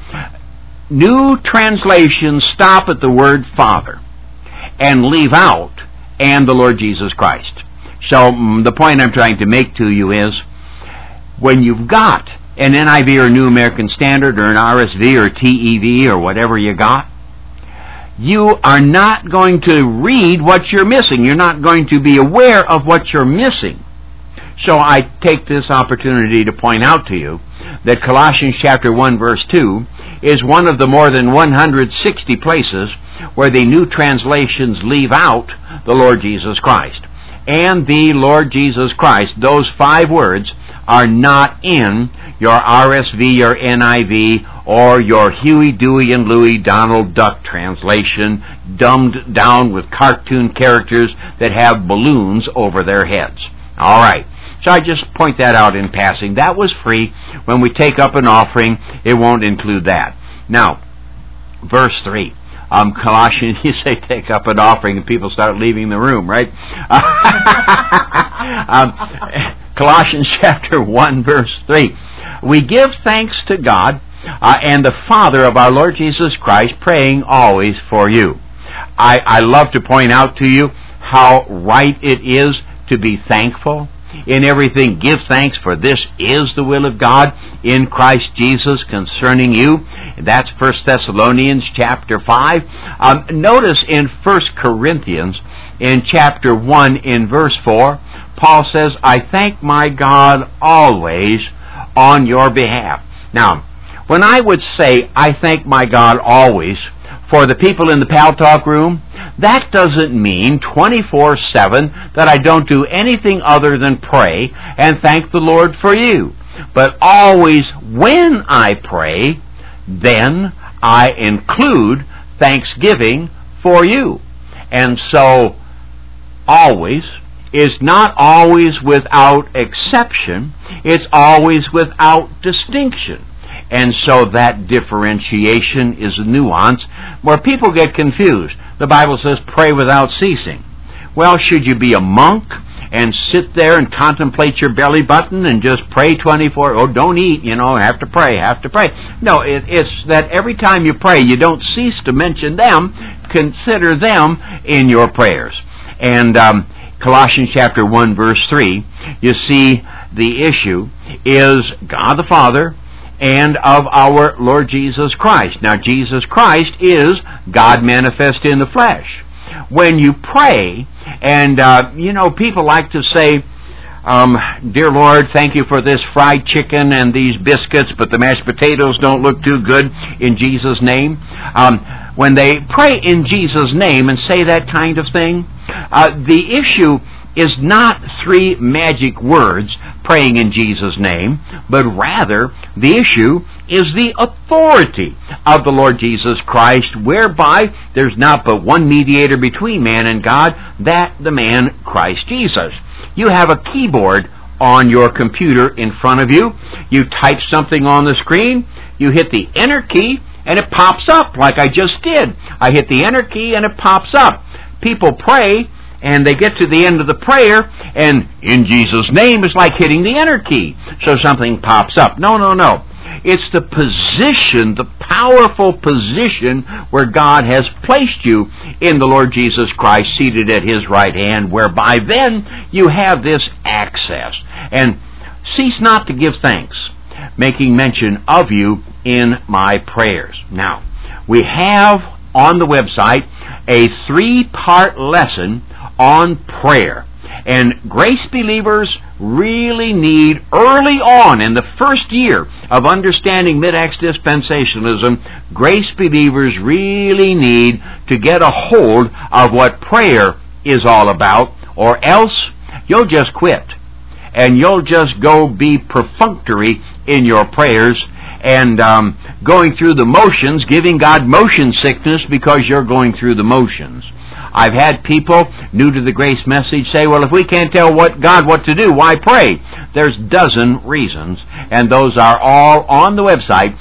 new translations stop at the word Father and leave out and the Lord Jesus Christ. So the point I'm trying to make to you is, when you've got an NIV or New American Standard or an RSV or TEV or whatever you got, you are not going to read what you're missing. You're not going to be aware of what you're missing. So I take this opportunity to point out to you that Colossians chapter 1, verse 2 is one of the more than 160 places where the new translations leave out the Lord Jesus Christ. And the Lord Jesus Christ, those 5 words, are not in your RSV or NIV or your Huey, Dewey, and Louie Donald Duck translation, dumbed down with cartoon characters that have balloons over their heads. All right. So I just point that out in passing. That was free. When we take up an offering, it won't include that. Now, verse 3. Colossians, you say take up an offering and people start leaving the room, right? Colossians chapter 1, verse 3. We give thanks to God and the Father of our Lord Jesus Christ, praying always for you. I love to point out to you how right it is to be thankful. In everything, give thanks, for this is the will of God in Christ Jesus concerning you. That's 1 Thessalonians chapter 5. Notice in 1 Corinthians, in chapter 1, in verse 4, Paul says, I thank my God always on your behalf. Now, when I would say, I thank my God always, for the people in the Pal Talk room, that doesn't mean 24/7 that I don't do anything other than pray and thank the Lord for you. But always when I pray, then I include thanksgiving for you. And so, always is not always without exception. It's always without distinction. And so that differentiation is a nuance where people get confused. The Bible says, pray without ceasing. Well, should you be a monk and sit there and contemplate your belly button and just pray 24? Oh, don't eat, have to pray. No, it's that every time you pray, you don't cease to mention them. Consider them in your prayers. And Colossians chapter 1, verse 3, you see the issue is God the Father and of our Lord Jesus Christ. Now, Jesus Christ is God manifest in the flesh. When you pray, and people like to say, dear Lord, thank you for this fried chicken and these biscuits, but the mashed potatoes don't look too good in Jesus' name. When they pray in Jesus' name and say that kind of thing, the issue is not three magic words praying in Jesus' name, but rather the issue is the authority of the Lord Jesus Christ, whereby there's not but one mediator between man and God, that the man Christ Jesus. You have a keyboard on your computer in front of you. You type something on the screen, you hit the enter key, and it pops up like I just did. I hit the enter key and it pops up. People pray, and they get to the end of the prayer, and in Jesus' name is like hitting the enter key. So something pops up. No. It's the position, the powerful position where God has placed you in the Lord Jesus Christ, seated at His right hand, whereby then you have this access. And cease not to give thanks, making mention of you in my prayers. Now, we have on the website a 3-part lesson on prayer. And grace believers really need, early on in the first year of understanding mid-Acts dispensationalism, grace believers really need to get a hold of what prayer is all about, or else you'll just quit. And you'll just go be perfunctory in your prayers and going through the motions, giving God motion sickness because you're going through the motions. I've had people new to the grace message say, well, if we can't tell God what to do, why pray? There's dozen reasons, and those are all on the website,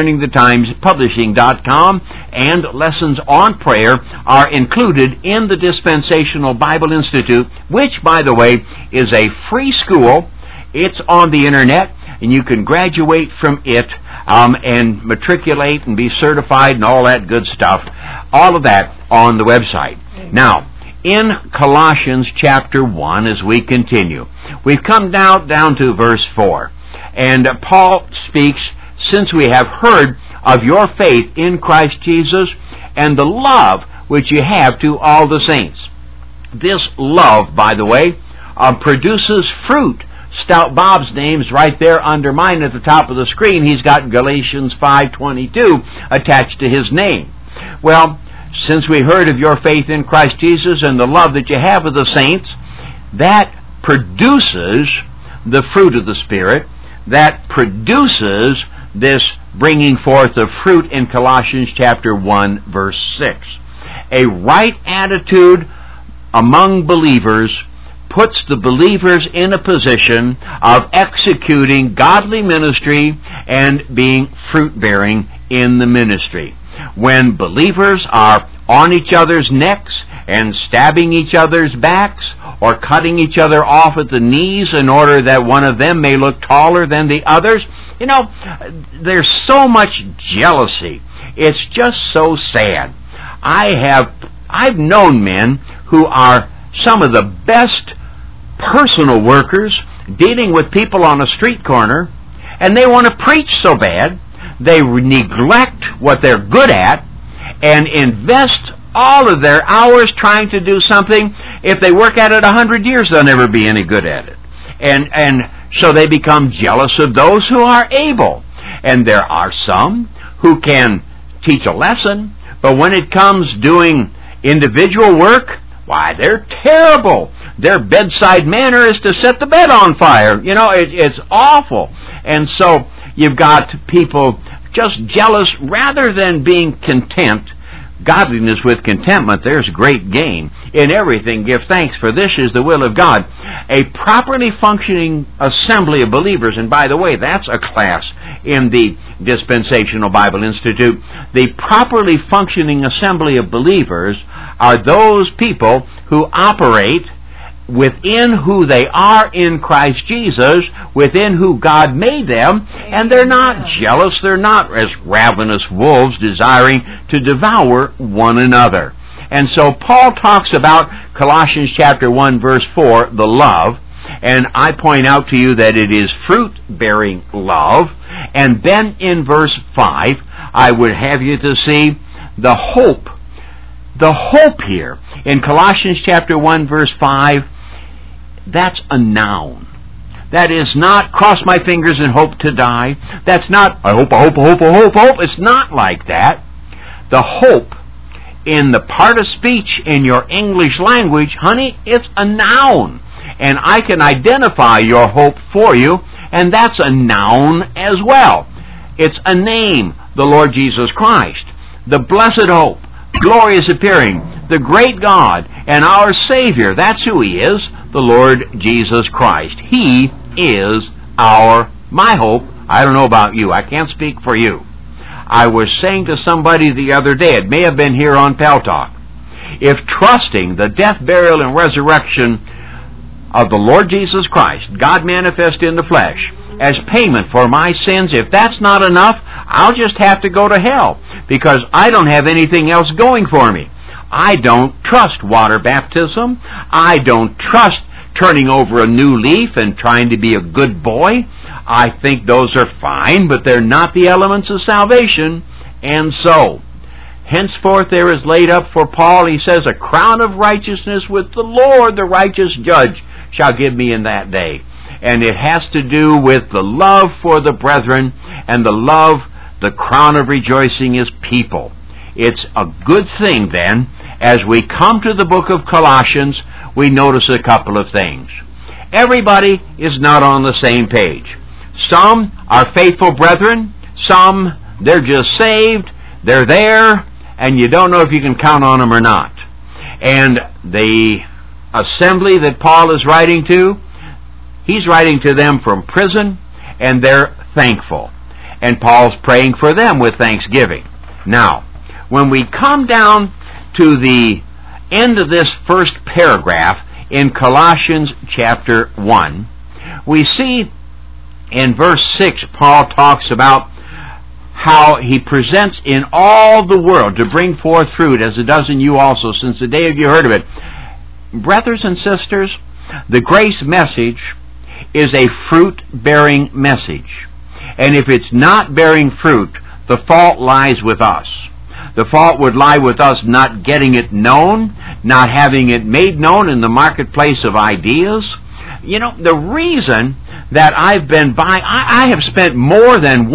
discerningthetimespublishing.com, and lessons on prayer are included in the Dispensational Bible Institute, which, by the way, is a free school. It's on the internet, and you can graduate from it and matriculate and be certified and all that good stuff. All of that on the website. Now, in Colossians chapter 1, as we continue, we've come down to verse 4. And Paul speaks, since we have heard of your faith in Christ Jesus and the love which you have to all the saints. This love, by the way, produces fruit. Stout Bob's name's right there under mine at the top of the screen. He's got Galatians 5:22 attached to his name. Well, since we heard of your faith in Christ Jesus and the love that you have of the saints, that produces the fruit of the Spirit, that produces this bringing forth of fruit in Colossians chapter 1, verse 6. A right attitude among believers puts the believers in a position of executing godly ministry and being fruit-bearing in the ministry. When believers are on each other's necks and stabbing each other's backs or cutting each other off at the knees in order that one of them may look taller than the others, there's so much jealousy. It's just so sad. I've known men who are some of the best personal workers dealing with people on a street corner, and they want to preach so bad, they neglect what they're good at and invest all of their hours trying to do something. If they work at it 100 years, they'll never be any good at it. And so they become jealous of those who are able. And there are some who can teach a lesson, but when it comes doing individual work, why, they're terrible. Their bedside manner is to set the bed on fire. It's awful. And so you've got people just jealous rather than being content. Godliness with contentment, there's great gain. In everything give thanks, for this is the will of God. A properly functioning assembly of believers, and by the way, that's a class in the Dispensational Bible Institute. The properly functioning assembly of believers are those people who operate within who they are in Christ Jesus, within who God made them, and they're not jealous, they're not as ravenous wolves desiring to devour one another. And so Paul talks about Colossians chapter 1 verse 4, the love, and I point out to you that it is fruit-bearing love, And then in verse 5, I would have you to see the hope. The hope here. In Colossians chapter 1, verse 5, that's a noun. That is not cross my fingers and hope to die. That's not I hope. It's not like that. The hope in the part of speech in your English language, honey, it's a noun. And I can identify your hope for you, and that's a noun as well. It's a name, the Lord Jesus Christ. The blessed hope, glorious appearing, the great God, and our Savior. That's who He is, the Lord Jesus Christ. He is my hope. I don't know about you. I can't speak for you. I was saying to somebody the other day, it may have been here on Pal Talk, if trusting the death, burial, and resurrection of the Lord Jesus Christ, God manifest in the flesh, as payment for my sins, if that's not enough, I'll just have to go to hell, because I don't have anything else going for me. I don't trust water baptism. I don't trust turning over a new leaf and trying to be a good boy. I think those are fine, but they're not the elements of salvation. And so, henceforth there is laid up for Paul, he says, a crown of righteousness with the Lord, the righteous judge, shall give me in that day. And it has to do with the love for the brethren and the crown of rejoicing is people. It's a good thing then, as we come to the book of Colossians, we notice a couple of things. Everybody is not on the same page. Some are faithful brethren, some they're just saved, they're there, and you don't know if you can count on them or not. And the assembly that Paul is writing to, he's writing to them from prison, and they're thankful. And Paul's praying for them with thanksgiving. Now, when we come down to the end of this first paragraph in Colossians chapter 1, we see in verse 6, Paul talks about how he presents in all the world to bring forth fruit, as it does in you also, since the day of you heard of it. Brothers and sisters, the grace message is a fruit-bearing message. And if it's not bearing fruit, the fault lies with us. The fault would lie with us not getting it known, not having it made known in the marketplace of ideas. You know, the reason that I have spent more than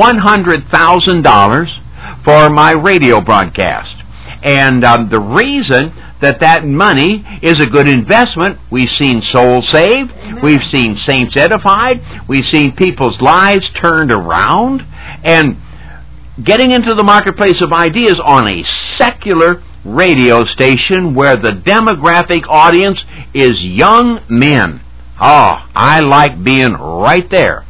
$100,000 for my radio broadcast. And the reason that money is a good investment, we've seen souls saved, Amen. We've seen saints edified, we've seen people's lives turned around, and getting into the marketplace of ideas on a secular radio station where the demographic audience is young men. Oh, I like being right there,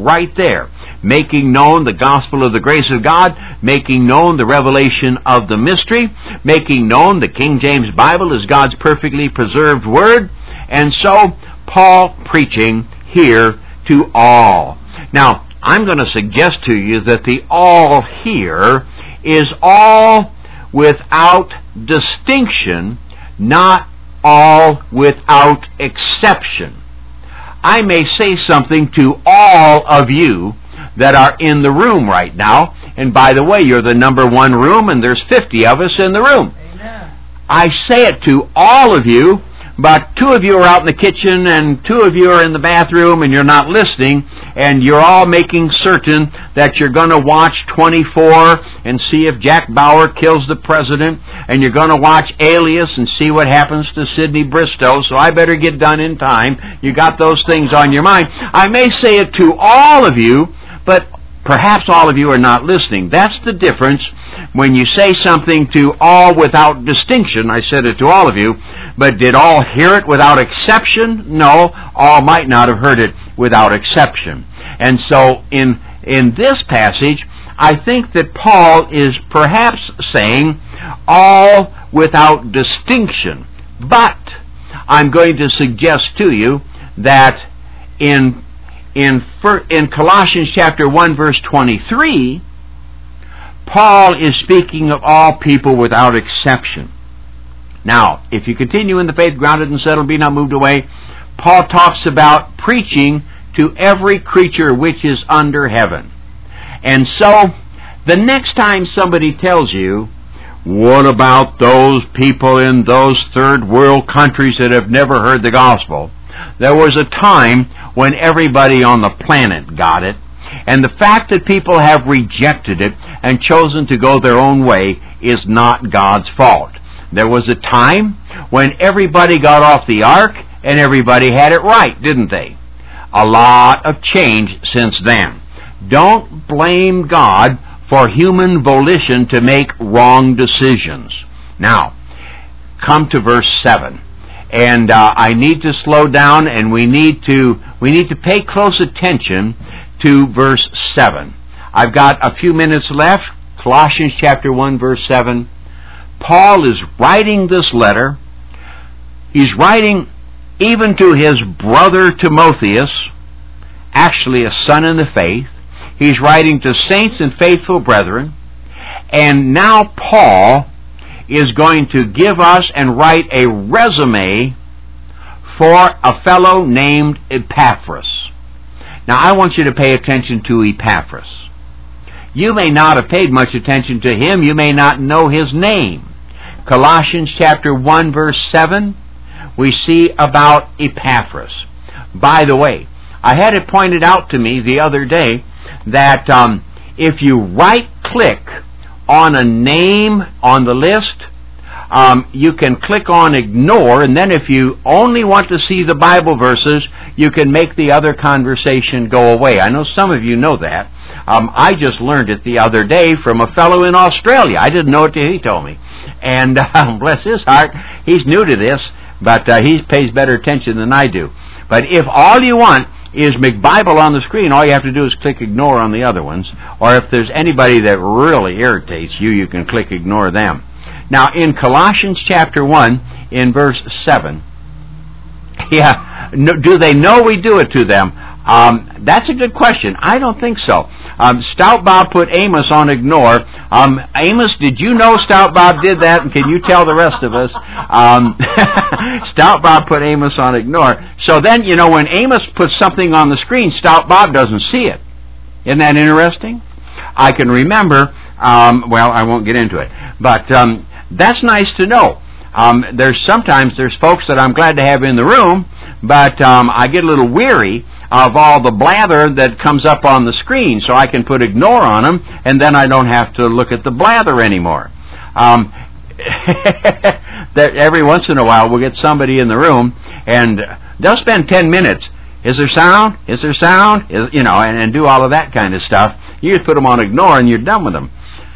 making known the gospel of the grace of God, making known the revelation of the mystery, making known the King James Bible is God's perfectly preserved word, and so Paul preaching here to all. Now, I'm going to suggest to you that the all here is all without distinction, not all without exception. I may say something to all of you that are in the room right now, and by the way, you're the number one room, and there's 50 of us in the room. Amen. I say it to all of you, but 2 of you are out in the kitchen, and 2 of you are in the bathroom, and you're not listening, and you're all making certain that you're going to watch 24 and see if Jack Bauer kills the president, and you're going to watch Alias and see what happens to Sidney Bristow, so I better get done in time. You got those things on your mind. I may say it to all of you, but perhaps all of you are not listening. That's the difference when you say something to all without distinction. I said it to all of you, but did all hear it without exception? No, all might not have heard it without exception. And so in this passage, I think that Paul is perhaps saying all without distinction. But I'm going to suggest to you that in Colossians chapter 1 verse 23, Paul is speaking of all people without exception. Now, if you continue in the faith, grounded and settled, be not moved away, Paul talks about preaching to every creature which is under heaven. And so, the next time somebody tells you, what about those people in those third world countries that have never heard the gospel? There was a time when everybody on the planet got it, and the fact that people have rejected it and chosen to go their own way is not God's fault. There was a time when everybody got off the ark and everybody had it right, didn't they? A lot of change since then. Don't blame God for human volition to make wrong decisions. Now, come to verse 7. And I need to slow down, and we need to pay close attention to verse 7. I've got a few minutes left. Colossians chapter 1, verse 7. Paul is writing this letter. He's writing even to his brother Timotheus, actually a son in the faith. He's writing to saints and faithful brethren. And now Paul is going to give us and write a resume for a fellow named Epaphras. Now I want you to pay attention to Epaphras. You may not have paid much attention to him. You may not know his name. Colossians chapter 1 verse 7, we see about Epaphras. By the way, I had it pointed out to me the other day that if you right-click on a name on the list, you can click on ignore, and then if you only want to see the Bible verses, you can make the other conversation go away. I know some of you know that. I just learned it the other day from a fellow in Australia. I didn't know it till he told me. And bless his heart, he's new to this, but he pays better attention than I do. But if all you want is McBible on the screen, all you have to do is click ignore on the other ones. Or if there's anybody that really irritates you, you can click ignore them. Now, in Colossians chapter 1, in verse 7, do they know we do it to them? That's a good question. I don't think so. Stout Bob put Amos on ignore. Amos, did you know Stout Bob did that? And can you tell the rest of us? Stout Bob put Amos on ignore. So then, you know, when Amos puts something on the screen, Stout Bob doesn't see it. Isn't that interesting? I can remember, well, I won't get into it, but that's nice to know. Sometimes there's folks that I'm glad to have in the room, but I get a little weary of all the blather that comes up on the screen, so I can put ignore on them, and then I don't have to look at the blather anymore. Every once in a while, we'll get somebody in the room, and they'll spend 10 minutes. Is there sound? Is there sound? And do all of that kind of stuff. You just put them on ignore, and you're done with them.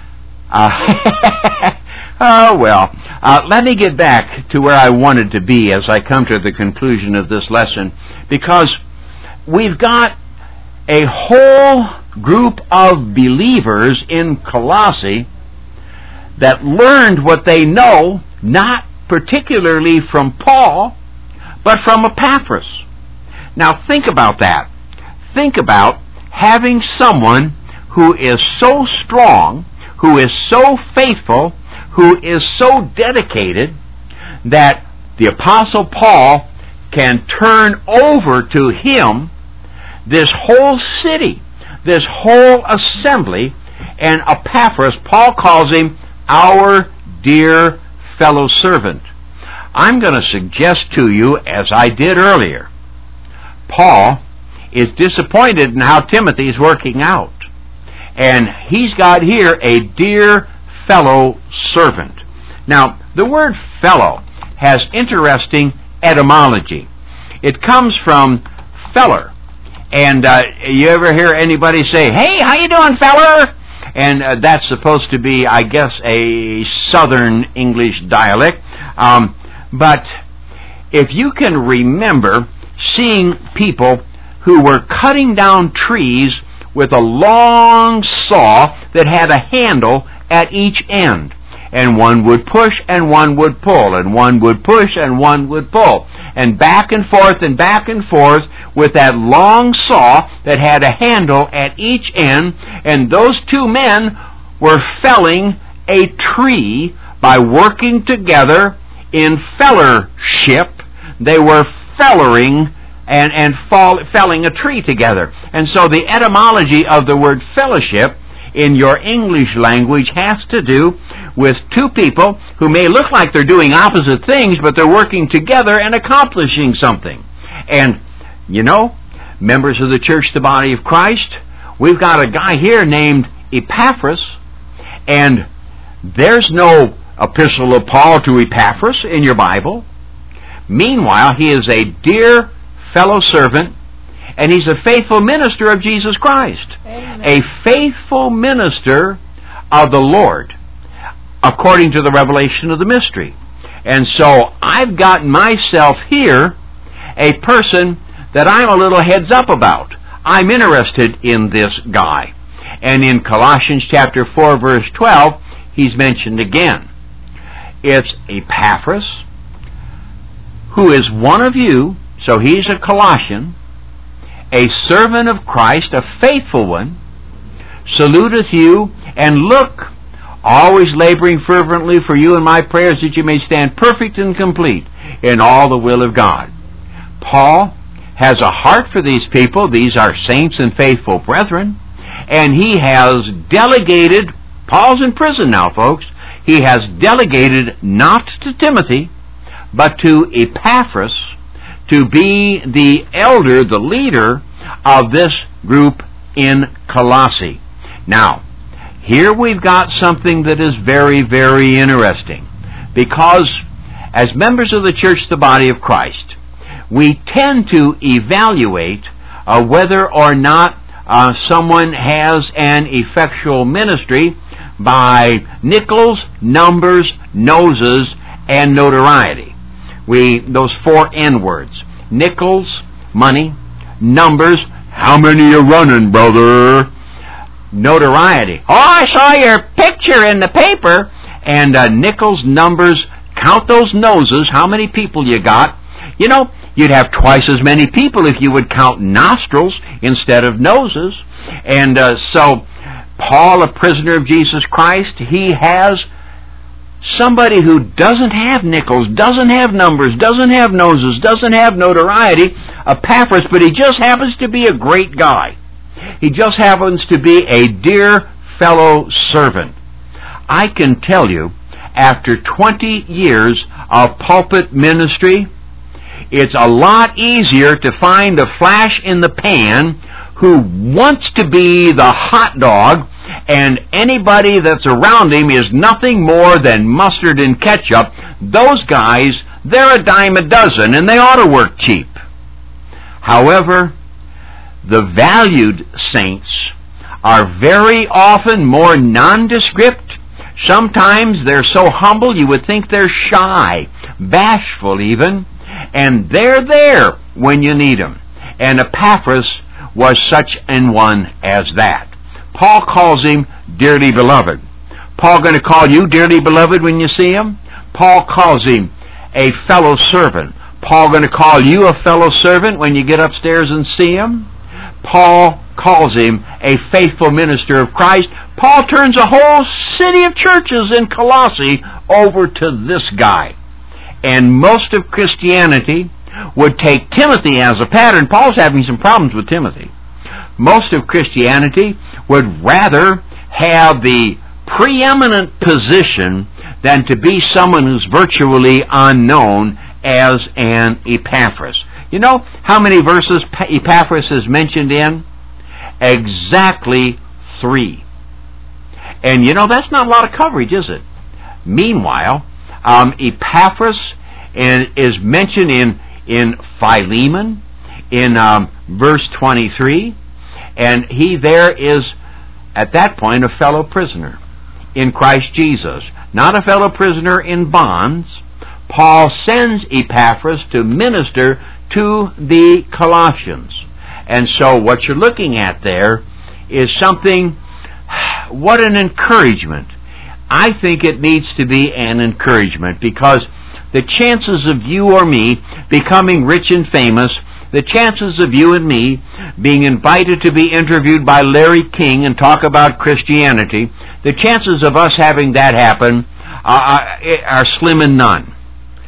Oh, well. Let me get back to where I wanted to be as I come to the conclusion of this lesson, because we've got a whole group of believers in Colossae that learned what they know, not particularly from Paul, but from Epaphras. Now think about that. Think about having someone who is so strong, who is so faithful, who is so dedicated that the Apostle Paul can turn over to him this whole city, this whole assembly, and Epaphras, Paul calls him our dear fellow servant. I'm going to suggest to you, as I did earlier, Paul is disappointed in how Timothy is working out. And he's got here a dear fellow servant. Now, the word fellow has interesting etymology. It comes from feller. And you ever hear anybody say, "Hey, how you doing, feller?" And that's supposed to be, I guess, a Southern English dialect. But if you can remember seeing people who were cutting down trees with a long saw that had a handle at each end, and one would push and one would pull, and one would push and one would pull, and back and forth with that long saw that had a handle at each end, and those two men were felling a tree by working together in fellership. They were fellering and felling a tree together. And so the etymology of the word fellowship in your English language has to do with two people who may look like they're doing opposite things, but they're working together and accomplishing something. And, you know, members of the church, the body of Christ, we've got a guy here named Epaphras, and there's no epistle of Paul to Epaphras in your Bible. Meanwhile, he is a dear fellow servant, and he's a faithful minister of Jesus Christ. Amen. A faithful minister of the Lord, according to the revelation of the mystery. And so I've got myself here a person that I'm a little heads up about. I'm interested in this guy. And in Colossians chapter 4, verse 12, he's mentioned again. It's Epaphras, who is one of you, so he's a Colossian, a servant of Christ, a faithful one, saluteth you, and look, always laboring fervently for you in my prayers, that you may stand perfect and complete in all the will of God. Paul has a heart for these people. These are saints and faithful brethren. And he has delegated, Paul's in prison now, folks, he has delegated not to Timothy, but to Epaphras, to be the elder, the leader of this group in Colossae. Now, here we've got something that is very, very interesting, because as members of the church, the body of Christ, we tend to evaluate whether or not someone has an effectual ministry by nickels, numbers, noses, and notoriety. Those four N words. Nickels, money. Numbers, how many you running, brother? Notoriety. Oh, I saw your picture in the paper. And nickels, numbers, count those noses, how many people you got. You know, you'd have twice as many people if you would count nostrils instead of noses. And so, Paul, a prisoner of Jesus Christ, he has somebody who doesn't have nickels, doesn't have numbers, doesn't have noses, doesn't have notoriety, Epaphras, but he just happens to be a great guy. He just happens to be a dear fellow servant. I can tell you, after 20 years of pulpit ministry, it's a lot easier to find a flash in the pan who wants to be the hot dog, and anybody that's around him is nothing more than mustard and ketchup. Those guys, they're a dime a dozen, and they ought to work cheap. However, the valued saints are very often more nondescript. Sometimes they're so humble you would think they're shy, bashful even, and they're there when you need them. And Epaphras was such an one as that. Paul calls him dearly beloved. Paul going to call you dearly beloved when you see him? Paul calls him a fellow servant. Paul going to call you a fellow servant when you get upstairs and see him? Paul calls him a faithful minister of Christ. Paul turns a whole city of churches in Colossae over to this guy. And most of Christianity would take Timothy as a pattern. Paul's having some problems with Timothy. Most of Christianity would rather have the preeminent position than to be someone who's virtually unknown as an Epaphras. You know how many verses Epaphras is mentioned in? Exactly 3. And you know, that's not a lot of coverage, is it? Meanwhile, Epaphras is mentioned in Philemon, in verse 23, and he there is, at that point, a fellow prisoner in Christ Jesus. Not a fellow prisoner in bonds. Paul sends Epaphras to minister to the Colossians. And so what you're looking at there is something, what an encouragement. I think it needs to be an encouragement, because the chances of you or me becoming rich and famous, the chances of you and me being invited to be interviewed by Larry King and talk about Christianity, the chances of us having that happen are slim and none.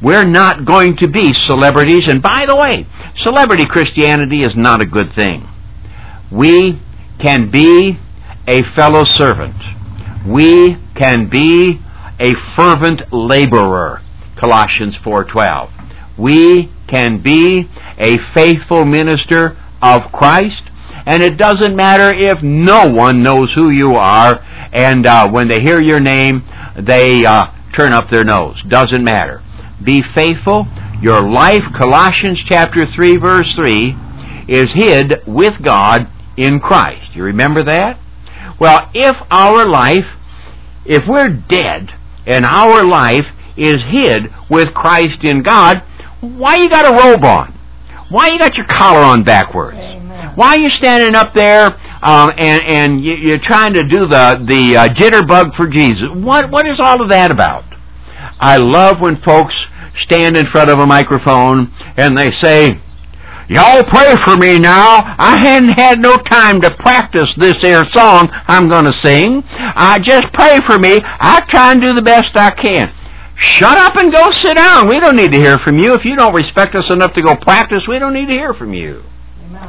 We're not going to be celebrities. And by the way, celebrity Christianity is not a good thing. We can be a fellow servant. We can be a fervent laborer. Colossians 4:12. We can be a faithful minister of Christ. And it doesn't matter if no one knows who you are, and when they hear your name, they turn up their nose. Doesn't matter. Be faithful. Your life, Colossians chapter 3, verse 3, is hid with God in Christ. You remember that? Well, if we're dead and our life is hid with Christ in God, why you got a robe on? Why you got your collar on backwards? Why are you standing up there and you're trying to do the jitterbug for Jesus? What is all of that about? I love when folks stand in front of a microphone and they say, "Y'all pray for me now. I hadn't had no time to practice this here song I'm going to sing. Just pray for me. I'll try and do the best I can." Shut up and go sit down. We don't need to hear from you. If you don't respect us enough to go practice, we don't need to hear from you. Amen.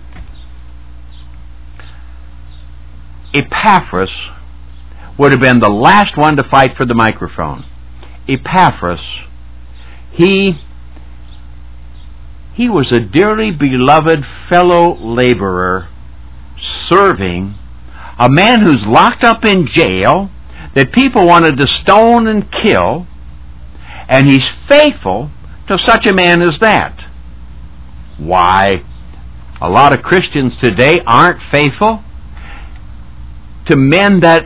Epaphras would have been the last one to fight for the microphone. Epaphras, he was a dearly beloved fellow laborer, serving, a man who's locked up in jail, that people wanted to stone and kill, and he's faithful to such a man as that. Why? A lot of Christians today aren't faithful to men that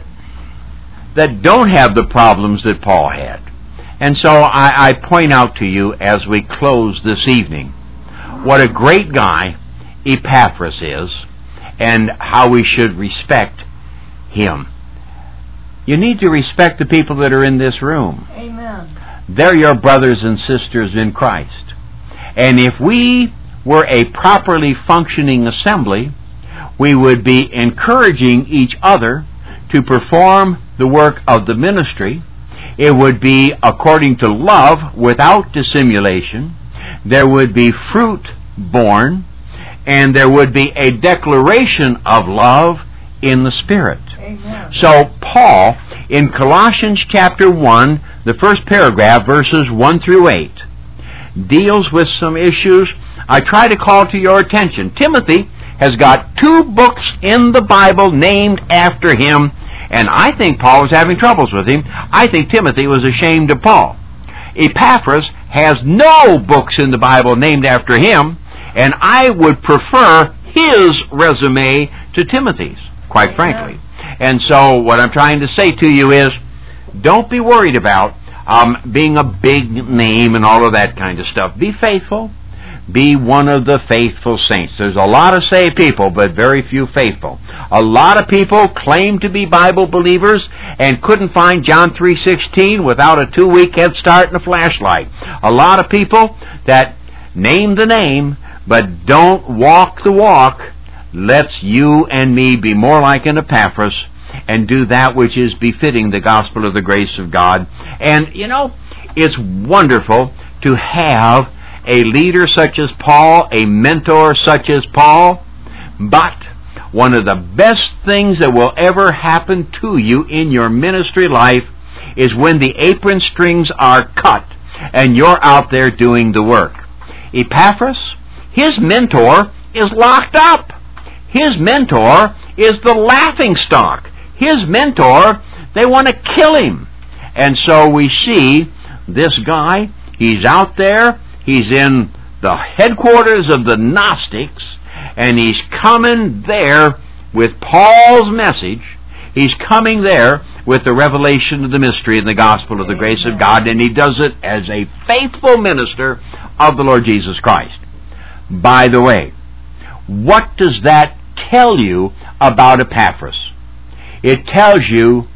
don't have the problems that Paul had. And so I point out to you as we close this evening what a great guy Epaphras is and how we should respect him. You need to respect the people that are in this room. Amen. They're your brothers and sisters in Christ. And if we were a properly functioning assembly, we would be encouraging each other to perform the work of the ministry. It would be according to love without dissimulation. There would be fruit born, and there would be a declaration of love in the Spirit. Amen. So Paul, in Colossians chapter 1, the first paragraph, verses 1 through 8, deals with some issues I try to call to your attention. Timothy has got 2 books in the Bible named after him, and I think Paul was having troubles with him. I think Timothy was ashamed of Paul. Epaphras has no books in the Bible named after him, and I would prefer his resume to Timothy's, quite frankly. And so what I'm trying to say to you is, don't be worried about being a big name and all of that kind of stuff. Be faithful. Be one of the faithful saints. There's a lot of saved people, but very few faithful. A lot of people claim to be Bible believers and couldn't find John 3:16 without a 2-week head start and a flashlight. A lot of people that name the name, but don't walk the walk. Let's you and me be more like an Epaphras and do that which is befitting the gospel of the grace of God. And, you know, it's wonderful to have a leader such as Paul, a mentor such as Paul, but one of the best things that will ever happen to you in your ministry life is when the apron strings are cut and you're out there doing the work. Epaphras, his mentor is locked up. His mentor is the laughingstock. His mentor, they want to kill him. And so we see this guy, he's out there, he's in the headquarters of the Gnostics, and he's coming there with Paul's message. He's coming there with the revelation of the mystery and the gospel of the grace of God, and he does it as a faithful minister of the Lord Jesus Christ. By the way, what does that tell you about Epaphras? It tells you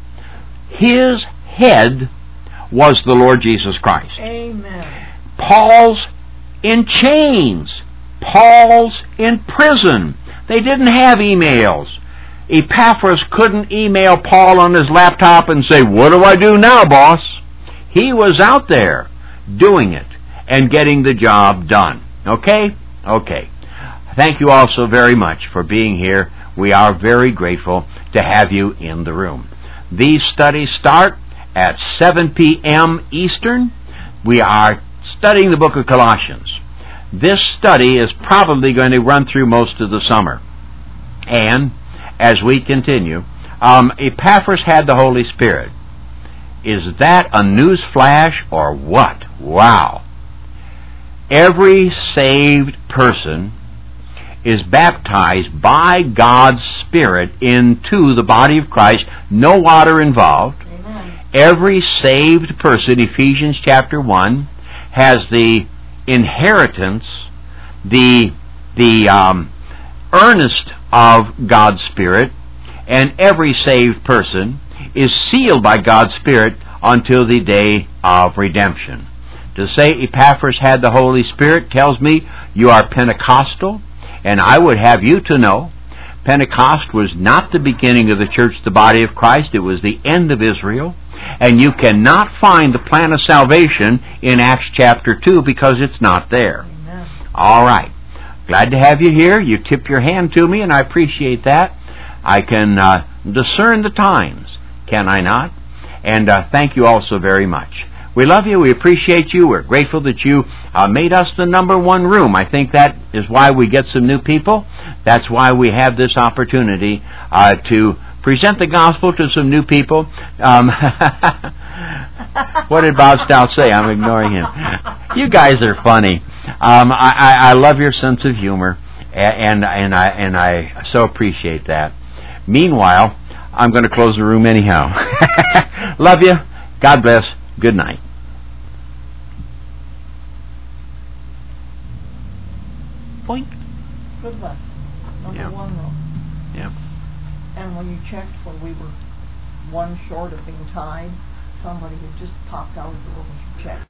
his head was the Lord Jesus Christ. Amen. Paul's in chains. Paul's in prison. They didn't have emails. Epaphras couldn't email Paul on his laptop and say, "What do I do now, boss?" He was out there doing it and getting the job done. Okay? Okay. Thank you all so very much for being here. We are very grateful to have you in the room. These studies start at 7 p.m. Eastern. We are studying the book of Colossians. This study is probably going to run through most of the summer. And as we continue, Epaphras had the Holy Spirit. Is that a news flash or what? Wow. Every saved person is baptized by God's Spirit into the body of Christ. No water involved. Amen. Every saved person, Ephesians chapter 1, has the inheritance, the earnest of God's Spirit, and every saved person is sealed by God's Spirit until the day of redemption. To say Epaphras had the Holy Spirit tells me you are Pentecostal, and I would have you to know Pentecost was not the beginning of the church, the body of Christ. It was the end of Israel. And you cannot find the plan of salvation in Acts chapter 2 because it's not there. Amen. All right. Glad to have you here. You tip your hand to me, and I appreciate that. I can discern the times, can I not? And thank you all so very much. We love you. We appreciate you. We're grateful that you made us the number one room. I think that is why we get some new people. That's why we have this opportunity to present the gospel to some new people. What did Bob Stout say? I'm ignoring him. You guys are funny. I love your sense of humor, and I so appreciate that. Meanwhile, I'm going to close the room anyhow. Love you. God bless. Good night. Point. Good luck. Number one room. Yeah. And when you checked when we were one short of being tied, somebody had just popped out of the room and checked.